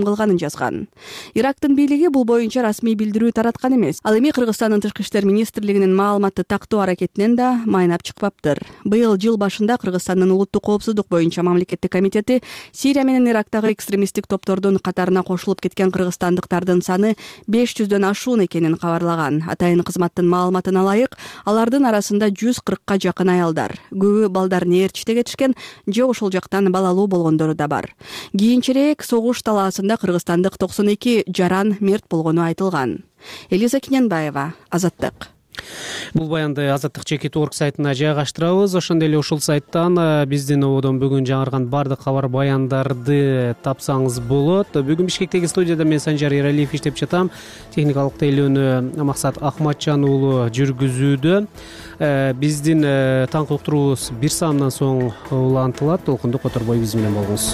жазган. Ирактын бийлиги бул боюнча расмий билдирүү тараткан эмес. Ал эми Кыргызстандын Тышкы иштер министрлигинин маалыматты тактоо аракетинен да майнап чыкпаптыр. Быйыл жыл башында Кыргызстандын улуттук коопсуздук боюнча мамлекеттик комитети Сирия менен Ирактагы экстремисттик топтордун катарына кошулуп кеткен кыргызстандыктардын саны 500дөн ашуун экенин кабарлаган. Атайын кызматтын маалыматына ылайык, алардын арасында 140ка жакын аялдар. Көбү балдарын ээрчите кетишкен же ошол жактан балалуу болгондору да бар. Кийинчерээк согуш талаасында кыргызстандык 92 жаран мерт болгону айтылган. Элиза Киненбаева, Азаттык. Бул баянды Азаттык Чекит.org сайтына жайгаштырабыз. Ошондой эле ушул сайттан биздин ободон бүгүн жаңырган бардык кабар баяндарды тапсаңыз болот. Бүгүн Бишкектеги студияда мен Санжар Эралиев иштеп жатам. Техникалык тейлөөнү Максат Ахматжан уулу жүргүзүүдө. Биздин таңкы уктуруубуз 1 саамдан соң улантылат. Толкундук которбой биз менен болуңуз.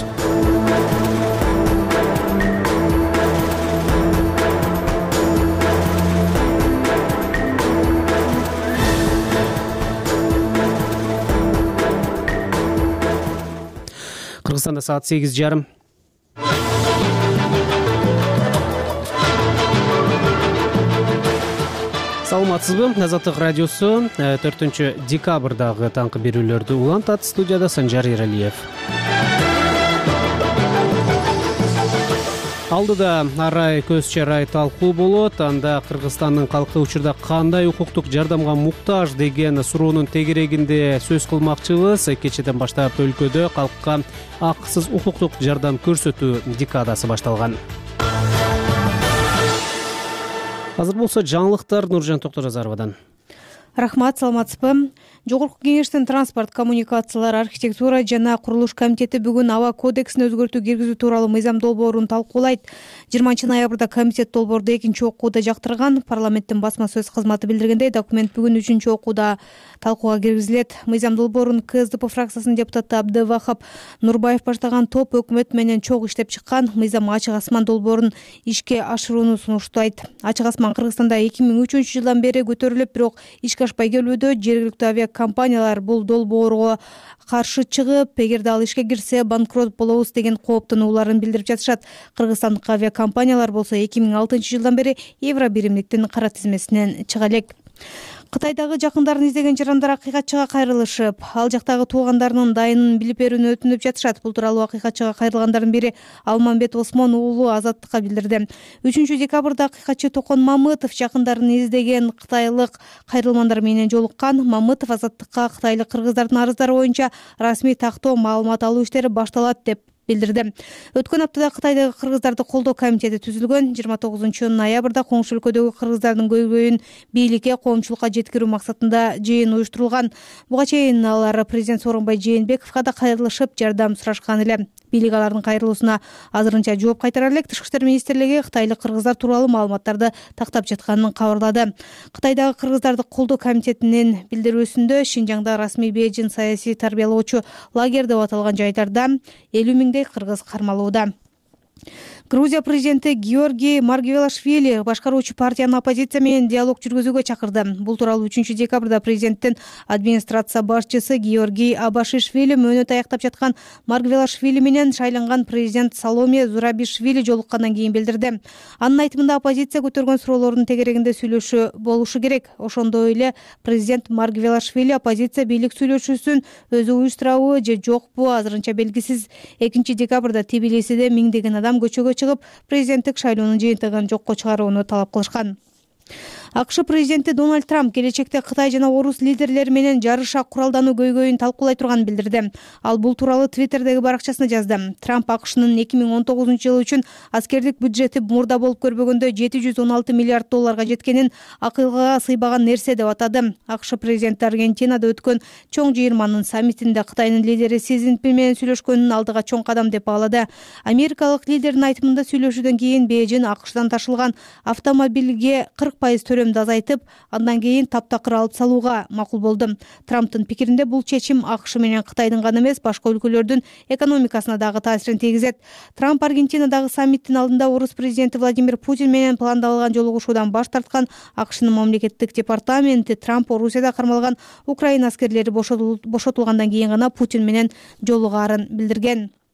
Кыргызстанда саат 8:30. Саламатсызбы? Азаттык радиосу 4-декабрдагы таңкы берүүлөрдү улантат. Студияда Санжар Эралиев. Алдыда арай көз чарай талкуу болот. Анда Кыргызстандын калкы учурда кандай укуктук жардамга муктаж деген суроонун тегерегинде сөз кылмакчыбыз. Кечеден баштап өлкөдө калкка акысыз укуктук жардам көрсөтүү декадасы башталган. Азыр болсо жаңылыктар Нуржан Токторазаровадан. Рахмат, саламатсызбы? Жогорку кеңештин транспорт, коммуникациялар, архитектура жана курулуш комитети бүгүн аба кодексине өзгөртүү киргизүү тууралуу мыйзам долбоорун талкуулайт. 20-ноябрда комитет долбоорду 2-окууда жактырган. Парламенттин басма сөз кызматы билдиргендей, документ бүгүн 3-окууда талкууга киргизилет. Мыйзам долбоорун КСДП фракциясынын депутаты Абдывахап Нурбаев баштаган топ өкмөт менен чогуу иштеп чыккан. Мыйзам Ачык асман долбоорун ишке ашырууну сунуштайт. Ачык асман Кыргызстанда 2003-жылдан бери көтөрүлүп, бирок ишке ашпай келүүдө. Жергиликтүү авиакомпаниялар бул долбоорго каршы чыгып, эгерде ал ишке кирсе банкрот болобуз деген кооптонууларын билдирип жатышат. Кыргызстандык авиакомпаниялар болсо 2006-жылдан бери евро биримдиктин кара тизмесинен чыга элек. Кытайдагы жакындарын издеген жарандар акыйкатчыга кайрылышып, ал жактагы туугандарынын дайынын билип берүүнү өтүнүп жатышат. Бул тууралуу акыйкатчыга кайрылгандардын бири Алмамбет Осмон уулу Азаттыкка билдирди. 3-декабрда акыйкатчы Токон Мамытов жакындарын издеген кытайлык кайрылмандар менен жолуккан. Мамытов Азаттыкка кытайлык кыргыздардын арыздары боюнча расмий тактоо маалымат алуу иштери башталат деп билдирди. Өткөн аптада Кытайдагы кыргыздарды колдоо комитети түзүлгөн. 29-ноябрда коңшу өлкөдөгү кыргыздардын көйгөйүн бийликке, коомчулукка жеткирүү максатында жыйын уюштурулган. Буга чейин алар президент Сооронбай Жээнбековго да кайрылышып, жардам сурашкан эле. Бийлик алардын кайрылуусуна азырынча жооп кайтара элек. Тышкы иштер министрлиги кытайлык кыргыздар тууралуу маалыматтарды тактап жатканын кабарлады. Кытайдагы кыргыздарды колдоо комитетинин билдирүүсүндө Шинжаңда расмий бейжин саясий тарбиялоочу лагерь деп аталган жайларда 50 миңдей кыргыз кармалууда. Грузия президенти Георгий Маргвелашвили башкаруучу партиянын оппозиция менен диалог жүргүзүүгө чакырды. Бул тууралуу 3-декабрда президенттин администрация башчысы Георгий Абашишвили мөөнөт аяктап жаткан Маргвелашвили менен шайланган президент Саломе Зурабишвили жолуккандан кийин билдирди. Анын айтымында оппозиция көтөргөн суроолордун тегерегинде сүйлөшүү болушу керек. Ошондой эле президент Маргвелашвили оппозиция бийлик сүйлөшүүсүн өзү уюштурабы же жокпу азырынча белгисиз. 2-декабрда Тбилисиде миңдеген адам көчөгө чыгып, президенттик шайлоонун жыйынтыгын жокко чыгарууну талап кылышкан. АКШ президенти Дональд Трамп келечекте Кытай жана орус лидерлери менен жарыша куралдануу көйгөйүн талкуулай турганын билдирди. Ал бул тууралуу Твиттердеги баракчасында жазды. Трамп АКШнын 2019-жыл үчүн аскердик бюджети мурда болуп көрбөгөндө 716 миллиард долларга жеткенин акылга сыйбаган нерсе деп атады. АКШ президенти Аргентинада өткөн чоң жыйырманын саммитинде Кытайдын лидери Си Цзиньпин менен сүйлөшкөнүн алдыга чоң кадам деп баалады. Америкалык лидердин айтымында сүйлөшүүдөн кийин Бейжин АКШдан ташылган автомобилге 40% төлөмдү азайтып, андан кийин таптакыр алып салууга макул болду. Трамптын пикиринде бул чечим АКШ менен Кытайдын гана эмес, башка өлкөлөрдүн экономикасына дагы таасирин тийгизет. Трамп Аргентинадагы саммиттин алдында орус президенти Владимир Путин менен пландалган жолугушуудан баш тарткан. АКШнын мамлекеттик департаменти Трамп Орусияда кармалган Украина аскерлери бошотулгандан кийин гана Путин менен жолугаарын билдирген.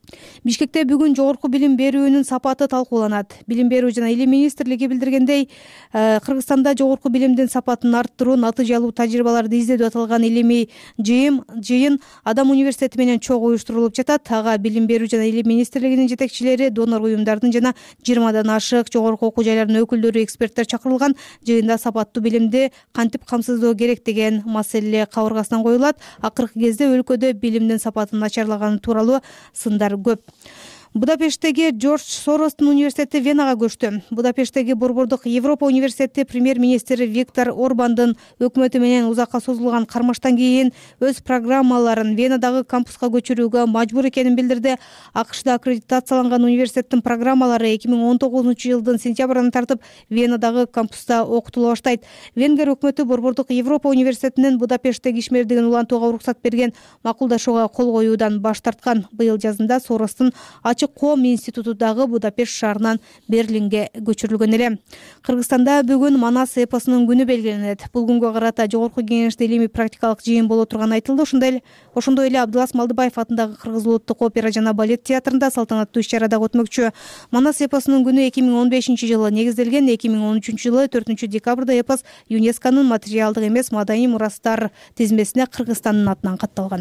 Бишкекте бүгүн жогорку билим берүүнүн сапаты талкууланат. Билим берүү жана илим министрлиги билдиргендей, Кыргызстанда жогорку билимдин сапатын арттыруу, натыйжалуу тажрыйбаларды издөө аталган илимий жыйын Адам университети менен чогуу уюштурулуп жатат. Ага билим берүү жана илим министрлигинин жетекчилери, донор уюмдардын жана 20дан ашык жогорку окуу жайларынын өкүлдөрү, эксперттер чакырылган. Жыйында сапаттуу билимди кантип камсыздоо керек деген маселе кабыргасынан коюлат. Акыркы кезде өлкөдө билимдин сапатын начарлаганы тууралуу сындар көп. Будапешттеги Жорж Соростун университети Венага көчтү. Будапешттеги Борбордук Европа университети премьер-министри Виктор Орбандын өкмөтү менен узакка созулган кармаштан кийин өз программаларын Венадагы кампуска көчүрүүгө мажбур экенин билдирди. АКШда аккредитацияланган университеттин программалары 2019-жылдын сентябрынан тартып Венадагы кампуста окутула баштайт. Венгер өкмөтү Борбордук Европа университетинин Будапешттеги ишмердигин улантууга уруксат берген макулдашууга кол коюудан баш тарткан. Быйыл жазында Соростун Ачык коом институту дагы Будапешт шаарынан Берлинге көчүрүлгөн эле. Кыргызстанда бүгүн Манас эпосунун күнү белгиленет. Бул күнгө карата жогорку кеңеште илимий практикалык жыйын боло турганы айтылды. Ошондой эле Абдылас Малдыбаев атындагы Кыргыз улуттук опера жана балет театрында салтанаттуу иш-чара дагы өтмөкчү. Манас эпосунун күнү 2015-жылы негизделген. 2013-жылы 4-декабрда эпос ЮНЕСКОнун материалдык эмес маданий мурастар тизмесине Кыргызстандын атынан катталган.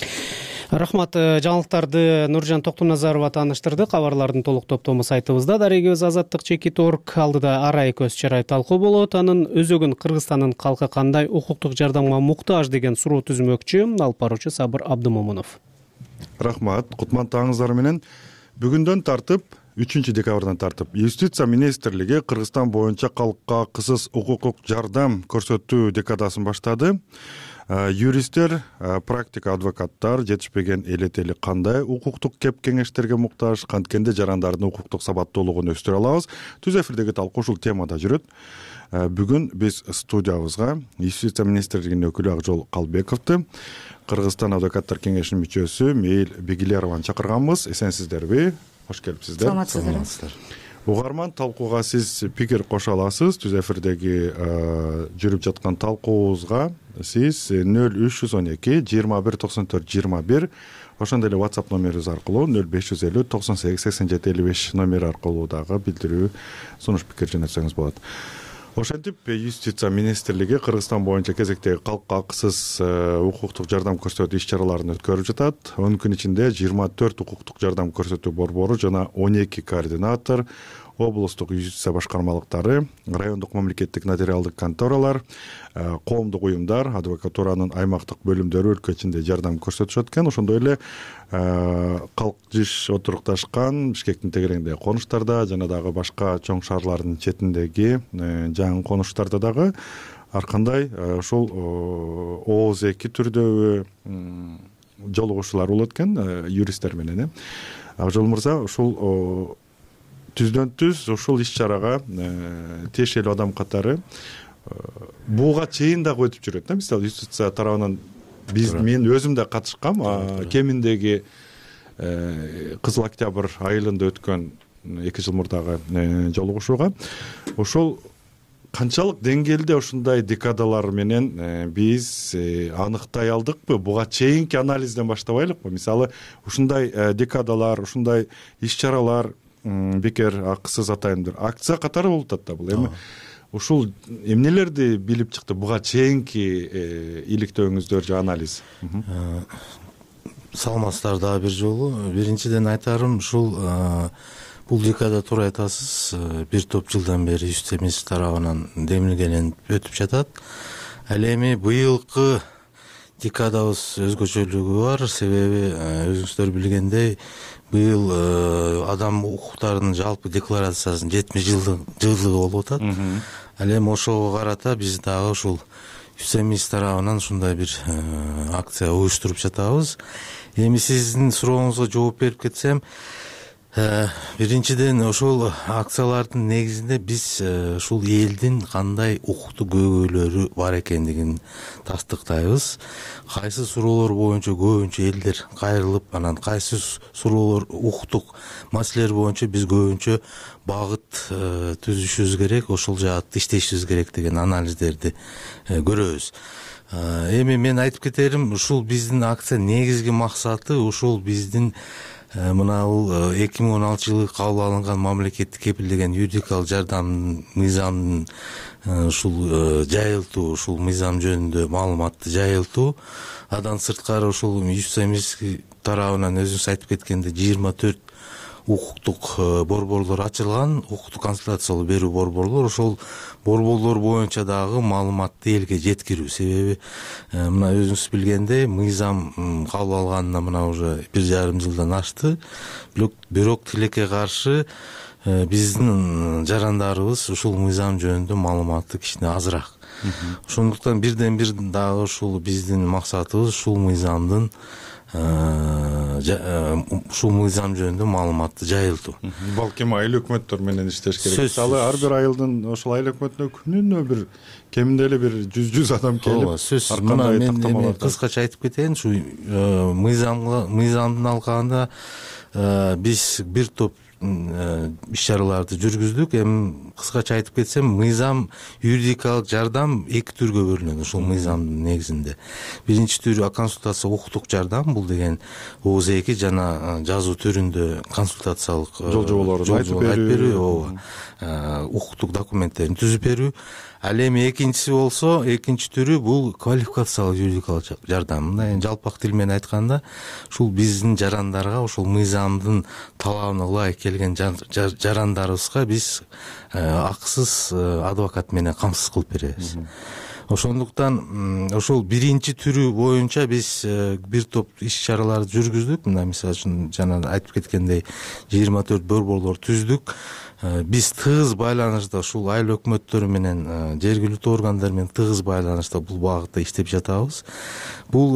Рахмат. Жаңылыктарды Нуржан Токтуназарова тааныштырды. Кабарлардын толук топтому сайтыбызда. Дарегибиз Азаттык.org алдыда арай көз чарай талкуу болот. Анын өзөгүн Кыргызстандын калкы кандай укуктук жардамга муктаж деген суроо түзмөкчү. Алып баруучу Сабыр Абдымомунов. Рахмат. Кутман таңыңыздар менен бүгүндөн тартып 3-декабрдан тартып Юстиция министрлиги Кыргызстан боюнча калкка кысыз укуктук жардам көрсөтүү декадасын баштады. Юристтер, практика адвокаттар жетишпеген элетели кандай укуктук кеп кеңештерге муктаж, канткенде жарандардын укуктук сабаттуулугун өстүрө алабыз. Түз эфирдеги талкуу ушул темада жүрөт. Бүгүн биз студиябызга Юстиция министрлигинин өкүлү Акжол Калбековду, Кыргызстан адвокаттар кеңешинин мүчөсү Мейил Бегилерованы чакырганбыз. Эсенсиздерби? Кош келипсиздер. Саламатсыздар. Угарман, талкууга сиз пикир кошо аласыз. Түз эфирдеги жүрүп жаткан талкуубузга сиз 0312 21 94 21 ошондой эле WhatsApp номерибиз аркылуу 0550 98 87 55 номери аркылуу дагы билдирүү, сунуш пикир жөнөтсөңүз болот. Ошентип Юстиция министрлиги Кыргызстан боюнча кезектеги калкка акысыз укуктук жардам көрсөтүү иш-чараларын өткөрүп жатат. 10 күн ичинде 24 укуктук жардам көрсөтүү борбору жана 12 координатор, облустук юстиция башкармалыктары, райондук мамлекеттик нотариалдык конторалар, коомдук уюмдар, адвокатуранын аймактык бөлүмдөрү өлкө ичинде жардам көрсөтүшөт экен. Ошондой эле калк жиш отурукташкан Бишкектин тегерегиндеги конуштарда жана дагы башка чоң шаарлардын четиндеги жаңы конуштарда дагы ар кандай ушул ооз эки түрдөгү жолугушуулар болот экен юристтер менен. Акжол мырза, ушул түздөн түз ушул иш-чарага тиешелүү адам катары буга чейин дагы өтүп жүрөт. Мисалы юстиция тарабынан мен өзүм да катышкам. Кеминдеги Кызыл Октябрь айылында өткөн 2 жыл мурдагы жолугушууга ошол канчалык деңгээлде ушундай декадалар менен биз аныктай алдыкпы? Буга чейинки анализден баштабайлыкпы? Мисалы ушундай декадалар, ушундай иш-чаралар бекер акысыз атайын бир акция катары болуп атат да бул. Эми ушул эмнелерди билип чыкты? Буга чейинки иликтөөңүздөр же анализ? Саламатсыздар дагы бир жолу. Биринчиден айтарым, ушул бул декада туура айтасыз, бир топ жылдан бери юстиция министрлиги тарабынан демилгеленип өтүп жатат. Ал эми быйылкы декадабыз өзгөчөлүгү бар, себеби өзүңүздөр билгендей быйыл адам укуктарынын жалпы декларациясынын 70 жылдыгы болуп атат. Ал эми ошого карата биз дагы ушул юстиция министрлиги тарабынан ушундай бир акция уюштуруп жатабыз. Эми сиздин сурооңузга жооп берип кетсем, биринчиден ошол акциялардын негизинде биз ушул элдин кандай укуктук көйгөйлөрү бар экендигин тастыктайбыз. Кайсы суроолор боюнча көбүнчө элдер кайрылып, анан кайсы суроолор укуктук маселелер боюнча биз көбүнчө багыт түзүшүбүз керек, ошол жаатта иштешибиз керек деген анализдерди көрөбүз. Эми мен айтып кетерим, ушул биздин акция негизги максаты ушул биздин мына бул 2016 жылы кабыл алынган мамлекеттик кепилдеген юридикалык жардам мыйзамын ушул жайылтуу, ушул мыйзам жөнүндө маалыматты жайылтуу. Андан сырткары ушул Юстемирский тарабынан өзүңүз айтып кеткендей 24 укуктук борборлор ачылган, укуктук консультациялуу берүү борборлор. Ошол борборлор боюнча дагы маалыматты элге жеткирүү. Себеби мына өзүңүз билгендей мыйзам кабыл алганына мына уже 1,5 жылдан ашты. Бирок тилекке каршы биздин жарандарыбыз ушул мыйзам жөнүндө маалыматты кичине азыраак. Ошондуктан бирден бир дагы ушул биздин максатыбыз ушул мыйзам жөнүндө маалыматты жайылтуу. Балким айыл өкмөттөр менен иштеш керек. Мисалы ар бир айылдын ошол айыл өкмөтүнө күнүнө бир кеминде эле бир 100 адам келип, мына мен кыскача айтып кетейин. Ушу мыйзамдын алкагында биз бир топ иш чараларды жүргүздүк. Эми кыскача айтып кетсем, мыйзам юридикалык жардам эки түргө бөлүнөт ушул мыйзамдын негизинде. Биринчи түрү консультация укуктук жардам, бул деген ООЗ2 жана жазуу түрүндө консультациялык жолжоболорду айтып берүү, укуктук документтерин түзүп берүү. Ал эми экинчиси болсо, экинчи түрү бул квалификациялык юридикалык жардам. Мындай жалпак тил менен айтканда, ушул биздин жарандарга ушул мыйзамдын талабына ылайык келген жарандарыбызга биз акысыз адвокат менен камсыз кылып беребиз. Ошондуктан ошол биринчи түрү боюнча биз бир топ иш чараларды жүргүздүк. Мына мисалы үчүн жана айтып кеткендей 24 борборлор түздүк. Биз тыгыз байланышта ушул айыл өкмөттөрү менен жергиликтүү органдар менен тыгыз байланышта бул багытта иштеп жатабыз. Бул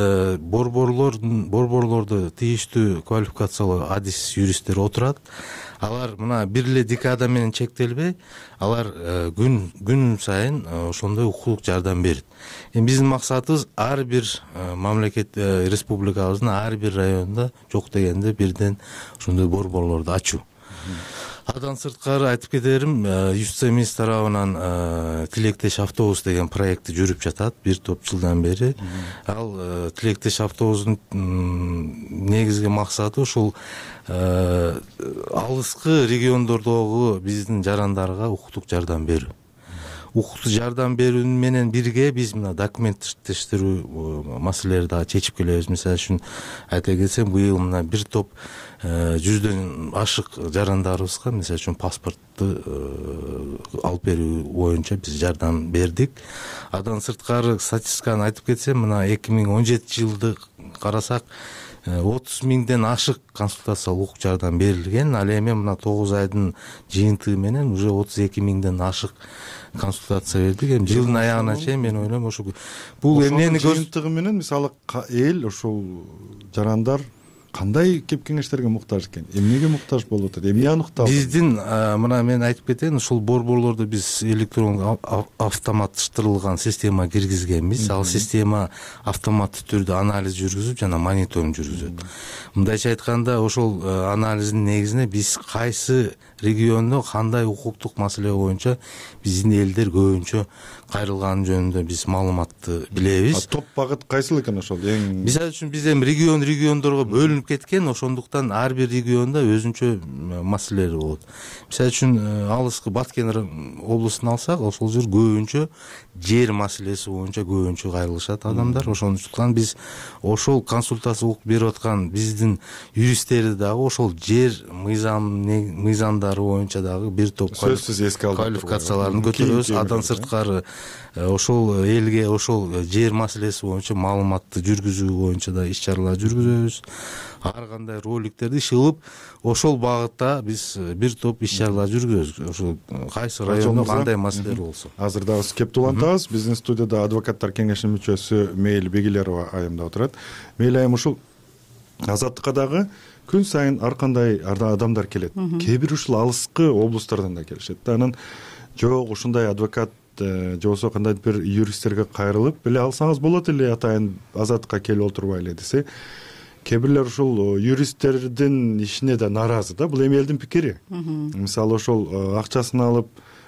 борборлордо тийиштүү квалификациялуу адис юристтер отурат. Алар мына бир эле декада менен чектелбей, алар күн сайын ошондой укуктук жардам берет. Эми биздин максатыбыз ар бир мамлекет республикабыздын ар бир районунда жок дегенде бирден ошондой борборлорду ачуу. Андан сырткары айтып кетерим, Юстемирский тарабынан Тилектеш автобус деген проекти жүрүп жатат бир топ жылдан бери. Ал Тилектеш автобустун негизги максаты ушул алыскы региондордогу биздин жарандарга укуктук жардам берүү. Укуктук жардам берүү менен бирге биз мына документтештирүү маселелерди дагы чечип келебиз. Мисалы үчүн айта кетсем, быйыл мына бир топ 100дөн ашык жарандарыбызга мисалы үчүн паспортту алып берүү боюнча биз жардам бердик. Андан сырткары статистиканы айтып кетсем, мына 2017 жылды карасак 30 миңден ашык консультациялык жардам берилген. Ал эми мына 9 айдын жыйынтыгы менен уже 32 миңден ашык консультация бердик. Эми жылдын аягына чейин мен ойлойм ошо бул эмнени жыйынтыгы менен мисалы эл ошол жарандар кандай кеп кеңештерге муктаж экен, эмнеге муктаж болуп атат, эмне аныкталды? Биздин мына мен айтып кетейин, ушул борборлордо биз электрондук автоматташтырылган система киргизгенбиз. Ал система автоматтуу түрдө анализ жүргүзүп жана мониторинг жүргүзөт. Мындайча айтканда, ошол анализдин негизинде биз кайсы региондо кандай укуктук маселе боюнча биздин элдер көбүнчө кайрылганы жөнүндө биз маалыматты билебиз. Топ багыт кайсыл экен ошол? Мисалы үчүн биз эми региондорго бөлүнүп кеткен, ошондуктан ар бир региондо өзүнчө маселелер болот. Мисалы үчүн алыскы Баткен облусун алсак, ошол жер көбүнчө жер маселеси боюнча көбүнчө кайрылышат адамдар. Ошондуктан биз ошол консультация берип аткан биздин юристтерди дагы ошол жер мыйзамдары боюнча дагы бир топ квалификацияларын көтөрөбүз. Андан сырткары ошол элге ошол жер маселеси боюнча маалыматты жүргүзүү боюнча да иш чаралар жүргүзөбүз. Ар кандай роликтерди шылып, ошол багытта биз бир топ иш чаралар жүргүзөбүз. Ошол кайсы райондо кандай маселелер болсо. Азыр дагы кеп улантабыз. Биздин студияда адвокаттар кеңешинин мүчөсү Мейил Бегилерова айымда отурат. Мейил айым, ушул Азаттыкка дагы күн сайын ар кандай адамдар келет. Кээ бир ушул алыскы облустардан да келишет. Анан жок ушундай адвокат же болбосо кандайдыр бир юристтерге кайрылып беле алсаңыз болот эле, атайын Азаттыкка келип отурбайлы десе, кээ бирлер ушул юристтердин ишине да нааразы да. Бул эми элдин пикири. Мисалы ошол акчасын алып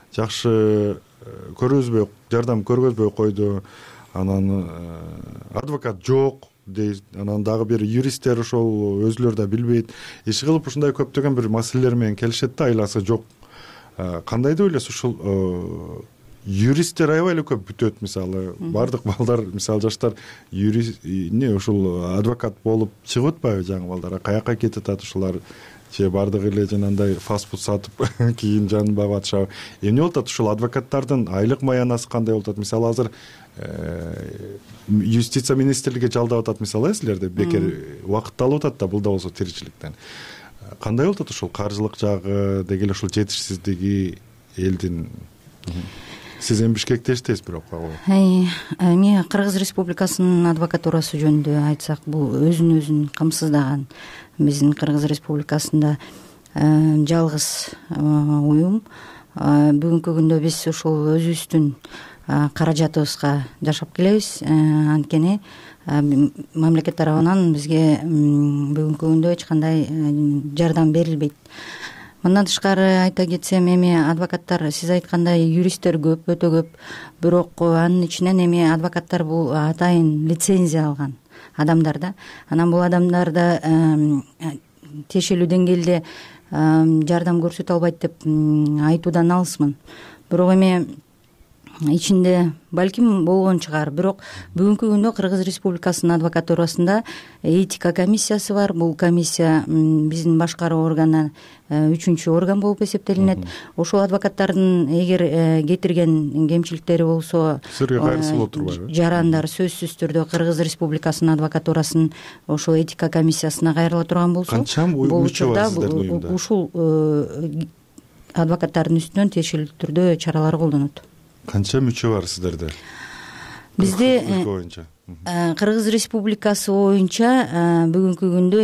жакшы көргөзбөй, жардам көргөзбөй койду. Анан адвокат жок, дейт. Анан дагы бир юристтер ошол өзүлөрү да билбейт. Иш кылып ушундай көптөгөн бир маселелер менен келишет да, айласы жок. Кандай деп ойлойсуз? Ушул юристтер аябай эле көп бүтөт. Мисалы баардык балдар, мисалы жаштар ушул адвокат болуп чыгып атпайбы жаңы балдар? Каяка кетип атат ушулар? Же баардыгы эле жанагындай фастфуд сатып кийин жанын багып атышабы? Эмне болуп атат? Ушул адвокаттардын айлык маянасы кандай болуп атат? Мисалы азыр юстиция министрлиги жалдап атат, мисалы силерде бекер убакытты алып атат да, бул да болсо тиричиликтен. Кандай болуп атат ушул каржылык жагы, деги эле ушул жетишсиздиги элдин? Сиз эми Бишкекте иштейсиз бирок. Эми Кыргыз Республикасынын адвокатурасы жөнүндө айтсак, бул өзүн камсыздаган биздин Кыргыз Республикасында жалгыз уюм. Бүгүнкү күндө биз ушул өзүбүздүн каражатыбызга жашап келебиз. Анткени мамлекет тарабынан бизге бүгүнкү күндө эч кандай жардам берилбейт. Мындан тышкары айта кетсем, эми адвокаттар, сиз айткандай, юристтер көп, өтө көп. Бирок анын ичинен эми адвокаттар бул атайын лицензия алган адамдар да. Анан бул адамдарда тиешелүү деңгээлде жардам көрсөтө албайт деп айтуудан алысмын. Бирок эми ичинде балким болгон чыгар. Бирок бүгүнкү күндө Кыргыз Республикасынын адвокатурасында этика комиссиясы бар. Бул комиссия биздин башкаруу органынан 3-чү орган болуп эсептелинет. Ошол адвокаттардын эгер кетирген кемчиликтери болсо, сизге кайрысы болуп турбайбы? Жарандар сөзсүз түрдө Кыргыз Республикасынын адвокатурасын ошол этика комиссиясына кайрыла турган болсо, канча мүчө бар сиздердин уюмда? Ушул адвокаттардын үстүнөн тиешелүү түрдө чаралар колдонот. Канча мүчө бар сиздерде? Бизде Кыргыз Республикасы боюнча бүгүнкү күндө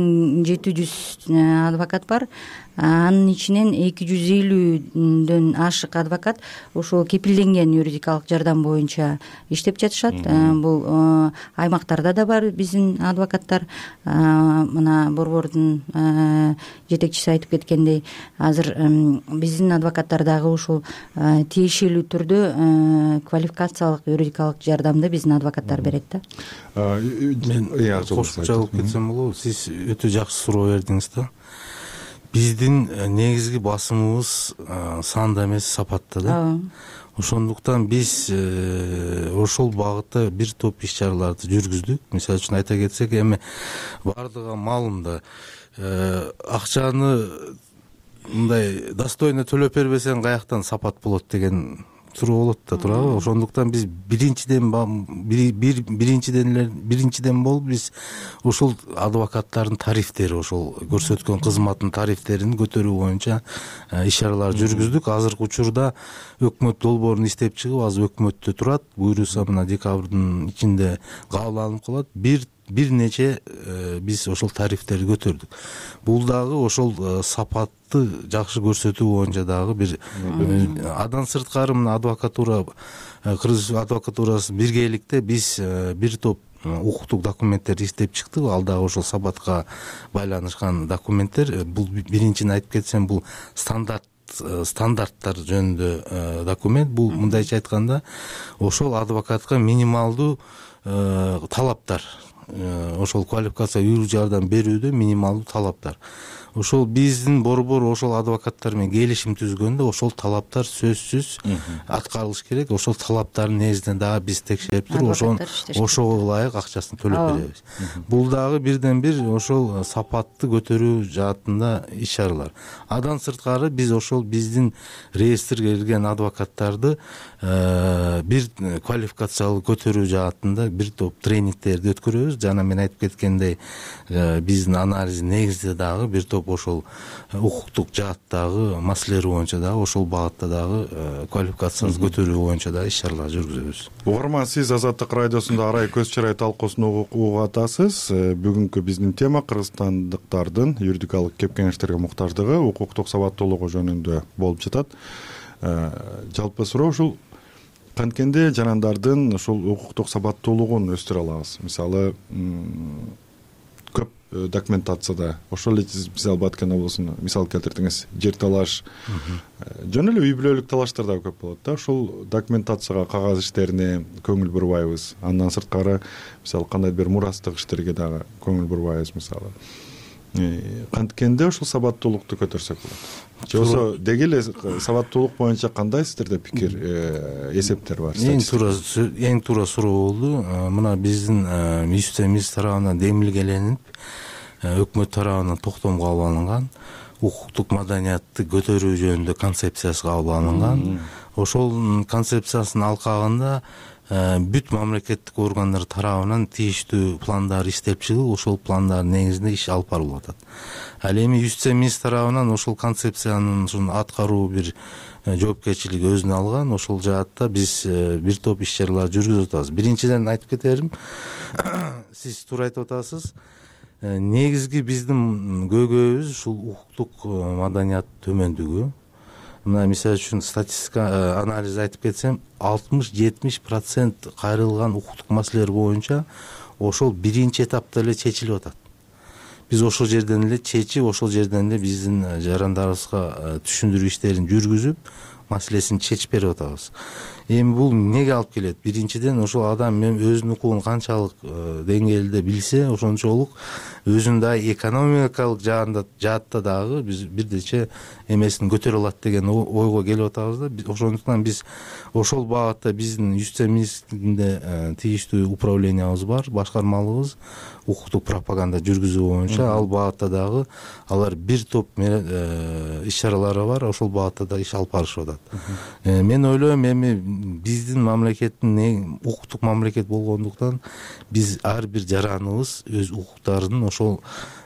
2700 адвокат бар. Анын ичинен 250дөн ашык адвокат ошол кепилденген юридикалык жардам боюнча иштеп жатышат. Бул аймактарда да бар биздин адвокаттар. Мына Борбордун жетекчиси айтып кеткендей, азыр биздин адвокаттар дагы ушул тиешелүү түрдө квалификациялык юридикалык жардамды биздин адвокаттар берет да. Мен кошумча кылып кетсем болобу? Сиз өтө жакшы суроо бердиңиз да. Биздин негизги басымыбыз санда эмес, сапатта да. Ошондуктан биз ошол багытта бир топ иш-чараларды жүргүздүк. Мисалы үчүн айта кетсек, эми баардыгы маалымда акчаны мындай достойно төлөп бербесең каяктан сапат болот деген суроо болот да, туурабы? Ошондуктан биз биринчиден болуп биз ошол адвокаттардын тарифтери, ошол көрсөткөн кызматтын тарифтерин көтөрүү боюнча иш-чаралар жүргүздүк. Азыркы учурда өкмөт долбоорун иштеп чыгып, азыр өкмөттө турат. Буюрса мына декабрдын ичинде кабыл алынып калат. Бир нече биз ошол тарифтерди көтөрдүк. Бул дагы ошол сапатты жакшы көрсөтүү боюнча дагы бир адан сырткары мына адвокатура, Кыргыз адвокатурасы биргеликте биз бир топ укуктук документтерди иштеп чыктык. Ал дагы ошол сапатка байланышкан документтер. Бул биринчиден айтып кетсем, бул стандарттар жөнүндө документ. Бул мындайча айтканда ошол адвокатка минималдуу талаптар, ошол квалификация юридик жардам берүүдө минималдуу талаптар. Ошол биздин борбор ошол адвокаттар менен келишим түзгөндө ошол талаптар сөзсүз аткарылыш керек. Ошол талаптардын негизинен дагы биз текшерип туруп, ошого ылайык акчасын төлөп беребиз. Бул дагы бирден бир ошол сапатты көтөрүү жаатында иш-чаралар. Адан сырткары биз ошол биздин реестрге кирген адвокаттарды бир квалификациялуу көтөрүү жаатында бир топ тренингтерди өткөрөбүз. Жана мен айтып кеткендей, биздин анализдин негизинде дагы бир топ ошол укуктук жааттагы маселелер боюнча дагы ошол багытта дагы квалификацияны көтөрүү боюнча дагы иш-чаралар жүргүзөбүз. Угарман, сиз Азаттык радиосунда Арай көз чырай талкуусун угуп атасыз. Бүгүнкү биздин тема кыргызстандыктардын юридикалык кепкенечтерге муктаждыгы, укуктук сабаттуулугу жөнүндө болуп жатат. Жалпы суроо ушул канткенде жарандардын ушул укуктук сабаттуулугун өстүрө алабыз? Мисалы, көп документацияда ошол эле мисалы Баткен облусун мисал келтирдиңиз, жер талаш, жөн эле үй бүлөлүк талаштар да көп болот да. Ошол документацияга, кагаз иштерине көңүл бурбайбыз. Андан сырткары мисалы кандайдыр бир мурастык иштерге дагы көңүл бурбайбыз мисалы. Канткенде ошол сабаттуулукту көтөрсөк болот. Же болсо деги эле сабаттуулук боюнча кандай сиздерде пикир, эсептер бар? Эң туура суроо болду. Мына биздин министрлик тарабынан демилгеленип, өкмөт тарабынан токтом кабыл алынган укуктук маданиятты көтөрүү жөнүндө концепциясы кабыл алынган. Ошол концепциясынын алкагында бүт мамлекеттик органдар тарабынан тийиштүү пландар иштелип чыгып, ошол пландардын негизинде иш алып барылып атат. Ал эми юстиция министри тарабынан ошол концепциянын аткаруу бир жоопкерчилиги өзүнө алган. Ошол жаатта биз бир топ иш чаралар жүргүзүп атабыз. Биринчиден айтып кетерим, сиз туура айтып атасыз. Негизги биздин көйгөйүбүз ушул укуктук маданият төмөндүгү. Мына мисалы үчүн статистика анализ айтып кетсем, 60-70% кайрылган укуктук маселелер боюнча ошол биринчи этапта эле чечилип атат. Биз ошол жерден эле чечип, ошол жерден эле биздин жарандарыбызга түшүндүрүү иштерин жүргүзүп, маселесин чечип берип атабыз. Эми бул эмнеге алып келет? Биринчиден ошол адам өзүнүн укугун канчалык деңгээлде билсе, ошончолук өзүнүн дагы экономикалык жаатта дагы биз бирдече эмесин көтөрө алат деген ойго келип атабыз да. Ошондуктан биз ошол багытта биздин юстиция министрлигинде тийиштүү управлениябыз бар, башкармалыгыбыз укуктук пропаганда жүргүзүү боюнча ал багытта дагы алар бир топ иш чаралары бар, ошол багытта да иш алып барышып атат. Мен ойлойм, эми биздин мамлекеттин укуктук мамлекет болгондуктан биз ар бир жараныбыз өз укуктарын ошол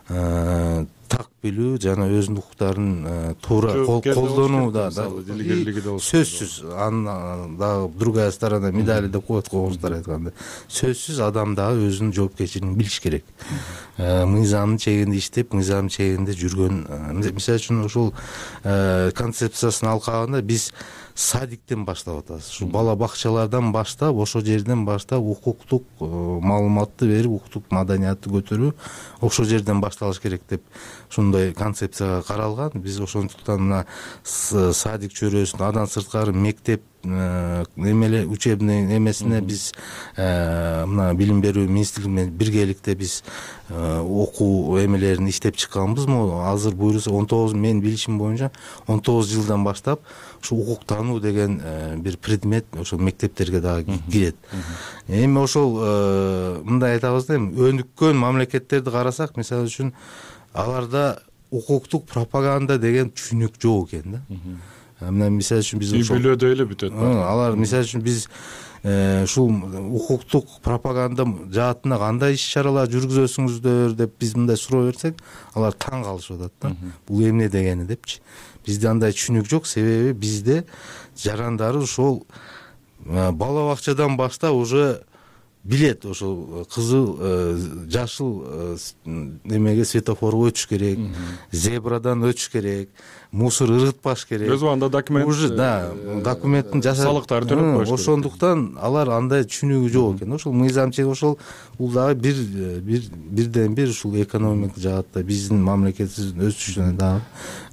так билүү жана өзүнүн укуктарын туура колдонууда сөзсүз, анын дагы другая сторона медали деп коет орустар айтканда, сөзсүз адам дагы өзүнүн жоопкерчилигин билиш керек. Мыйзамдын чегинде иштеп, мыйзамдын чегинде жүргөн. Мисалы үчүн ошол концепциясынын алкагында биз садиктен баштап атабыз. Ушу бала бакчалардан баштап, ошол жерден баштап укуктук маалыматты берип, укуктук маданиятты көтөрүү ошол жерден башталыш керек деп ушундай концепцияга каралган. Биз ошондуктан мына садик чөйрөсүн андан сырткары мектеп эмеле учебный эмесине биз мына билим берүү министрлиги менен биргеликте биз окуу эмелерин иштеп чыкканбыз. Азыр буюрса 19, мен билишим боюнча 19 жылдан баштап ушу укуктануу деген бир предмет ошол мектептерге дагы кирет. Эми ошол мындай айтабыз да, өнүккөн мамлекеттерди карасак, мисалы үчүн аларда укуктук пропаганда деген түшүнүк жок экен да. Мына мисалы үчүн биз ошол үй бүлөдө эле бүтөт. Алар мисалы үчүн биз ушул укуктук пропаганда жаатына кандай иш чаралар жүргүзөсүңүздөр деп биз мындай суроо берсек, алар таң калышып атат да. Бул эмне дегени депчи. Бизде андай түшүнүк жок, себеби бизде жарандары ошол бала бакчадан баштап уже билет, ошол кызыл, жашыл немеге светофорго өтүш керек, зебрадан өтүш керек, мусор ыргытпаш керек. Өз убагында документ уже документтин жасап салыктары төлөп коюш керек. Ошондуктан алар андай түшүнүгү жок экен. Ошол мыйзамчы ошол бул дагы бирден бир ушул экономик жаатта биздин мамлекетибиздин өсүшүнө дагы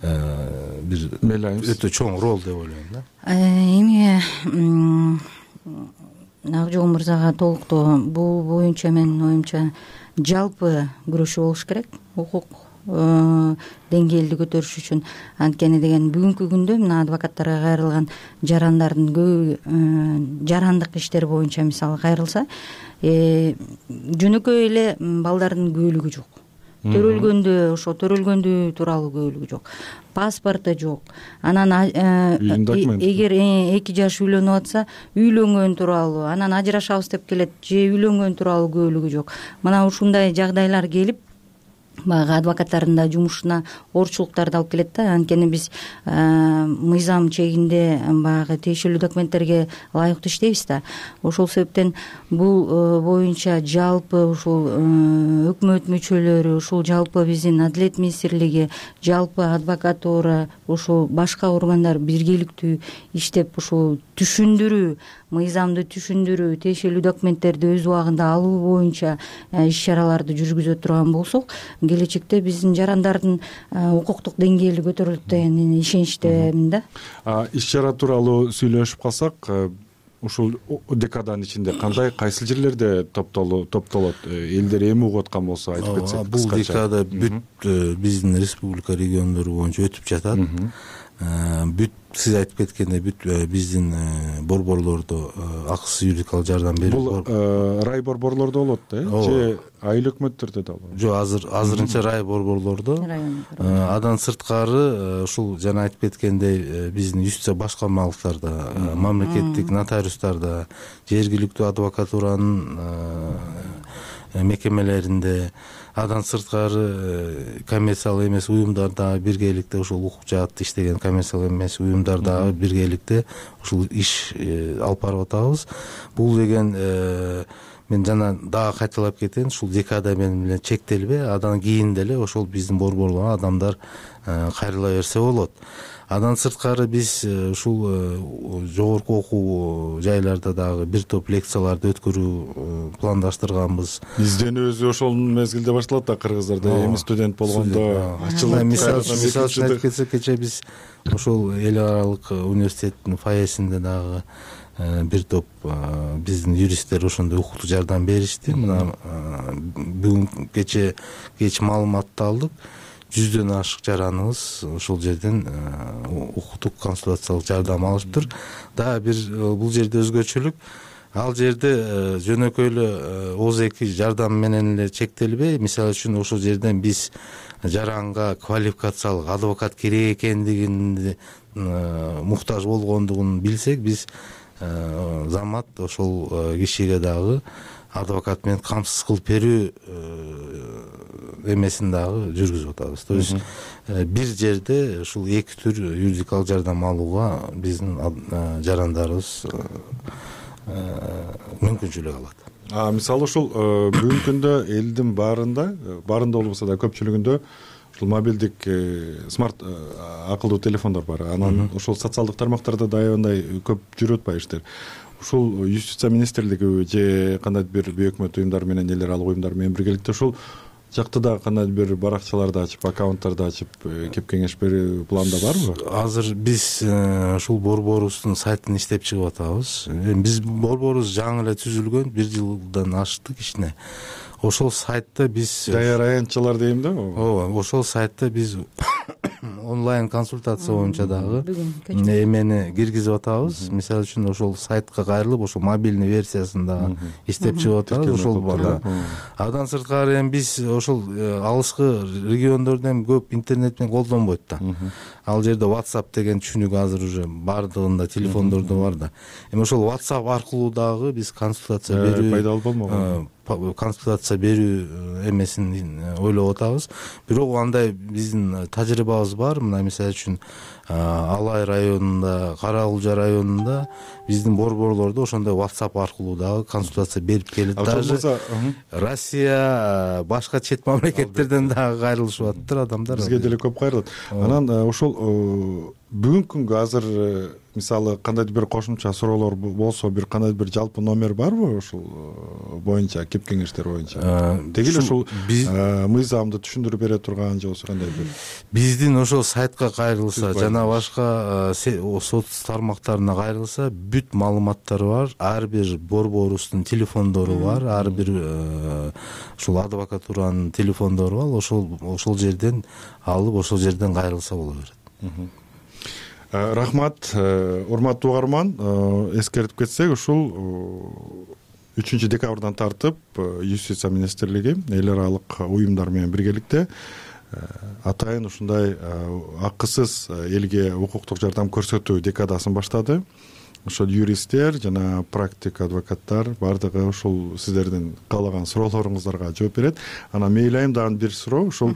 бир өтө чоң роль деп ойлойм да. Эми Акжол мырзага толуктоо бул боюнча менин оюмча жалпы күрөшүү болуш керек укук деңгээлди көтөрүш үчүн. Анткени деген бүгүнкү күндө мына адвокаттарга кайрылган жарандардын көбү жарандык иштер боюнча мисалы кайрылса, жөнөкөй эле балдардын күбөлүгү жок. Төрөлгөндү тууралуу күбөлүгү жок. Паспорту жок. Анан эгер 2 жаш үйлөнүп атса, үйлөнгөн тууралуу, анан ажырашабыз деп келет, же үйлөнгөн тууралуу күбөлүгү жок. Мына ушундай жагдайлар келип, баягы адвокаттардын да жумушуна оорчулуктарды алып келет да. Анткени биз мыйзам чегинде баягы тиешелүү документтерге ылайыктуу иштейбиз да. Ошол себептен бул боюнча жалпы ушул өкмөт мүчөлөрү, ушул жалпы биздин Адилет министрлиги, жалпы адвокатура, ушул башка органдар биргеликтүү иштеп ушул түшүндүрүү мыйзамды түшүндүрүү, тиешелүү документтерди өз убагында алуу боюнча иш чараларды жүргүзө турган болсок, келечекте биздин жарандардын укуктук деңгээли көтөрүлөт деген ишеничтемин да. Иш чара тууралуу сүйлөшүп калсак, ушул декаданын ичинде кандай, кайсыл жерлерде топтолот? Элдер эми угуп аткан болсо айтып кетсек. Бул декада бүт биздин республика региондору боюнча өтүп жатат. Бүт сиз айтып кеткендей бүт биздин борборлордо акысыз юридикалык жардам берип. Бул рай борборлордо болот да, же айыл өкмөттөрдө да болот? Жок, азырынча рай борборлордо. Андан сырткары ушул жана айтып кеткендей биздин юстиция башкармалыктарда, мамлекеттик нотариустарда, жергиликтүү адвокатуранын мекемелеринде, андан сырткары коммерциялык эмес уюмдарда биргеликте ушул укук жаатта иштеген коммерциялык эмес уюмдарда биргеликте ушул иш алып барып атабыз. Бул деген мен жана дагы кайталап кетейин, ушул декада менен чектелбей, андан кийин деле ошол биздин борборлорго адамдар кайрыла берсе болот. Андан сырткары биз ушул жогорку окуу жайларда дагы бир топ лекцияларды өткөрүү пландаштырганбыз. Изденүүбүз ошол мезгилде башталат да, кыргыздарда эми студент болгондо ачылып. Мисалы үчүн айтып кетсек, кечээ биз ошол эл аралык университеттин фойесинде дагы бир топ биздин юристтер ошондой укуктук жардам беришти. Мына бүгүн кеч маалыматты алдык. 100дөн ашык жараныбыз ошол жерден укуктук консультациялык жардам алышыптыр. Дагы бир бул жерде өзгөчөлүк, ал жерде жөнөкөй эле ооз-эки жардам менен эле чектелбей, мисалы үчүн ошол жерден биз жаранга квалификациялык адвокат керек экендигин, муктаж болгондугун билсек, биз замат ошол кишиге дагы адвокат менен камсыз кылып берүү эмесин дагы жүргүзүп атабыз. То есть бир жерде ушул эки түр юридикалык жардам алууга биздин жарандарыбыз мүмкүнчүлүк алат. Мисалы ушул бүгүнкү күндө элдин баарында болбосо да көпчүлүгүндө ушул мобилдик смарт акылдуу телефондор бар. Анан ушул социалдык тармактарда да аябай көп жүрүп атпайбы иштер. Ушул юстиция министрлиги же кандайдыр бир өкмөт уюмдары менен элер алык уюмдар менен биргеликте ушул жакта да кандайдыр бир баракчаларды ачып, аккаунттарды ачып кеп кеңеш берүү планда барбы? Азыр биз ушул борборубуздун сайтын иштеп чыгып атабыз. Биз борборубуз жаңы эле түзүлгөн, 1 жылдан ашты кичине. Ошол сайтта биз даяр аянтчылар дейм да. Ооба, ошол сайтта биз онлайн консультация боюнча дагы эмени киргизип атабыз. Мисалы үчүн ошол сайтка кайрылып, ошол мобильный версиясын дагы иштеп чыгып атабыз. Ошол бар. Андан сырткары эми биз ошол алыскы региондордон көп интернет менен колдонбойт да. Ал жерде WhatsApp деген түшүнүк азыр уже бардыгында телефондордо бар да. Эми ошол WhatsApp аркылуу дагы биз консультация берүү пайдалуу болмогон. Консультация берүү эмесин ойлоп атабыз. Бирок андай биздин тажрыйбабыз бар. Мына мисалы үчүн Алай районунда, Карагулжа районунда биздин борборлордо ошондой WhatsApp аркылуу дагы консультация берип келет. Даже Россия, башка чет мамлекеттерден дагы кайрылышып атыптыр адамдар. Бизге деле көп кайрылат. Анан ошол бүгүнкү күнгө азыр мисалы кандайдыр бир кошумча суроолор болсо, бир кандайдыр бир жалпы номер барбы ушул боюнча, кеп кеңештер боюнча? Деги эле ушул мыйзамды түшүндүрүп бере турган же болбосо кандай бир? Биздин ошол сайтка кайрылса, жана башка соц тармактарына кайрылса, бүт маалыматтар бар. Ар бир борборубуздун телефондору бар, ар бир ушул адвокатуранын телефондору бар. Ошол жерден алып, ошол жерден кайрылса боло берет. Рахмат, урматтуу угарман, эскертип кетсек, ушул 3 декабрдан тартып юстиция министрлиги эл аралык уюмдар менен биргеликте атайын ушундай акысыз элге укуктук жардам көрсөтүү декадасын баштады. Ошол юристтер жана практик адвокаттар бардыгы ушул сиздердин каалаган суроолоруңуздарга жооп берет. Анан мейлайым дагы бир суроо, ушул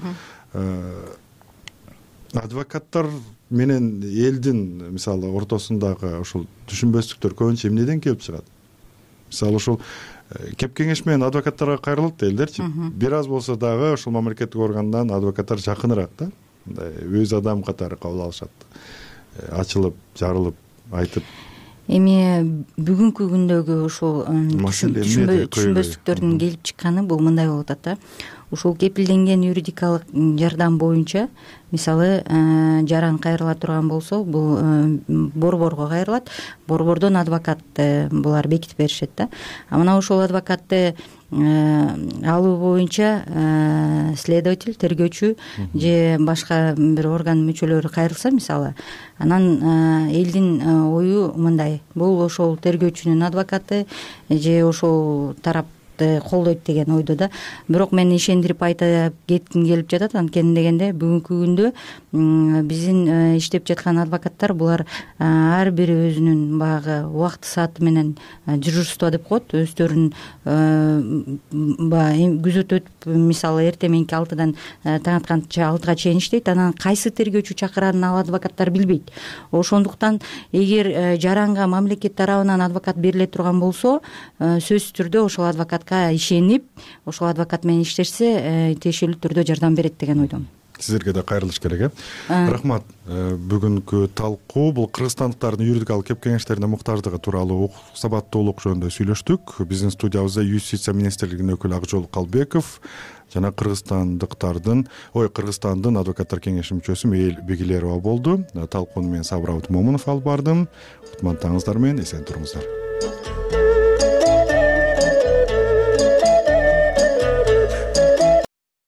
адвокаттар менен элдин мисалы ортосундагы ушул түшүнбөстүктөр көбүнчө эмнеден келип чыгат? Мисалы ушул кеп кеңеш менен адвокаттарга кайрылат да элдерчи. Бир аз болсо дагы ушул мамлекеттик органдан адвокаттар жакыныраак да. Мындай өз адам катары кабыл алышат. Ачылып, жарылып айтып эми бүгүнкү күндөгү ушул маселе түшүнбөстүктөрдүн келип чыкканы бул мындай болуп атат да. Ушул кепилденген юридикалык жардам боюнча мисалы жаран кайрыла турган болсо бул борборго кайрылат, борбордон адвокат булар бекитип беришет да. А мына ошол адвокатты алуу боюнча следователь, тергөөчү же башка бир орган мүчөлөрү кайрылса мисалы, анан элдин ою мындай: бул ошол тергөөчүнүн адвокаты же ошол тарап колдойт деген ойдо да. Бирок мен ишендирип айта кетким келип жатат, анткени дегенде бүгүнкү күндө биздин иштеп жаткан адвокаттар булар ар бири өзүнүн баягы убакыт сааты менен дежурство деп коет, өздөрүн баягы күзөтүп өтүп, мисалы эртең мененки 6-дан таң атканча 6-га чейин иштейт. Анан кайсы тергөөчү чакырарын ал адвокаттар билбейт. Ошондуктан эгер жаранга мамлекет тарабынан адвокат бериле турган болсо, сөзсүз түрдө ошол адвокатка ишенип, ошол адвокат менен иштешсе, тиешелүү түрдө жардам берет деген ойдомун. Сиздерге да кайрылыш керек. Рахмат. Бүгүнкү талкуу бул кыргызстандыктардын юридикалык кеп кеңештерине муктаждыгы тууралуу сабаттуулук жөнүндө сүйлөштүк. Биздин студиябызда Юстиция министрлигинин өкүлү Акжол Калбеков жана Кыргызстандын адвокаттар кеңеши мүчөсү Мейил Бегилерова болду. Талкууну мен Сабыр Абдымомунов алып бардым. Кутмандуу таңыңыздар менен эсен туруңуздар.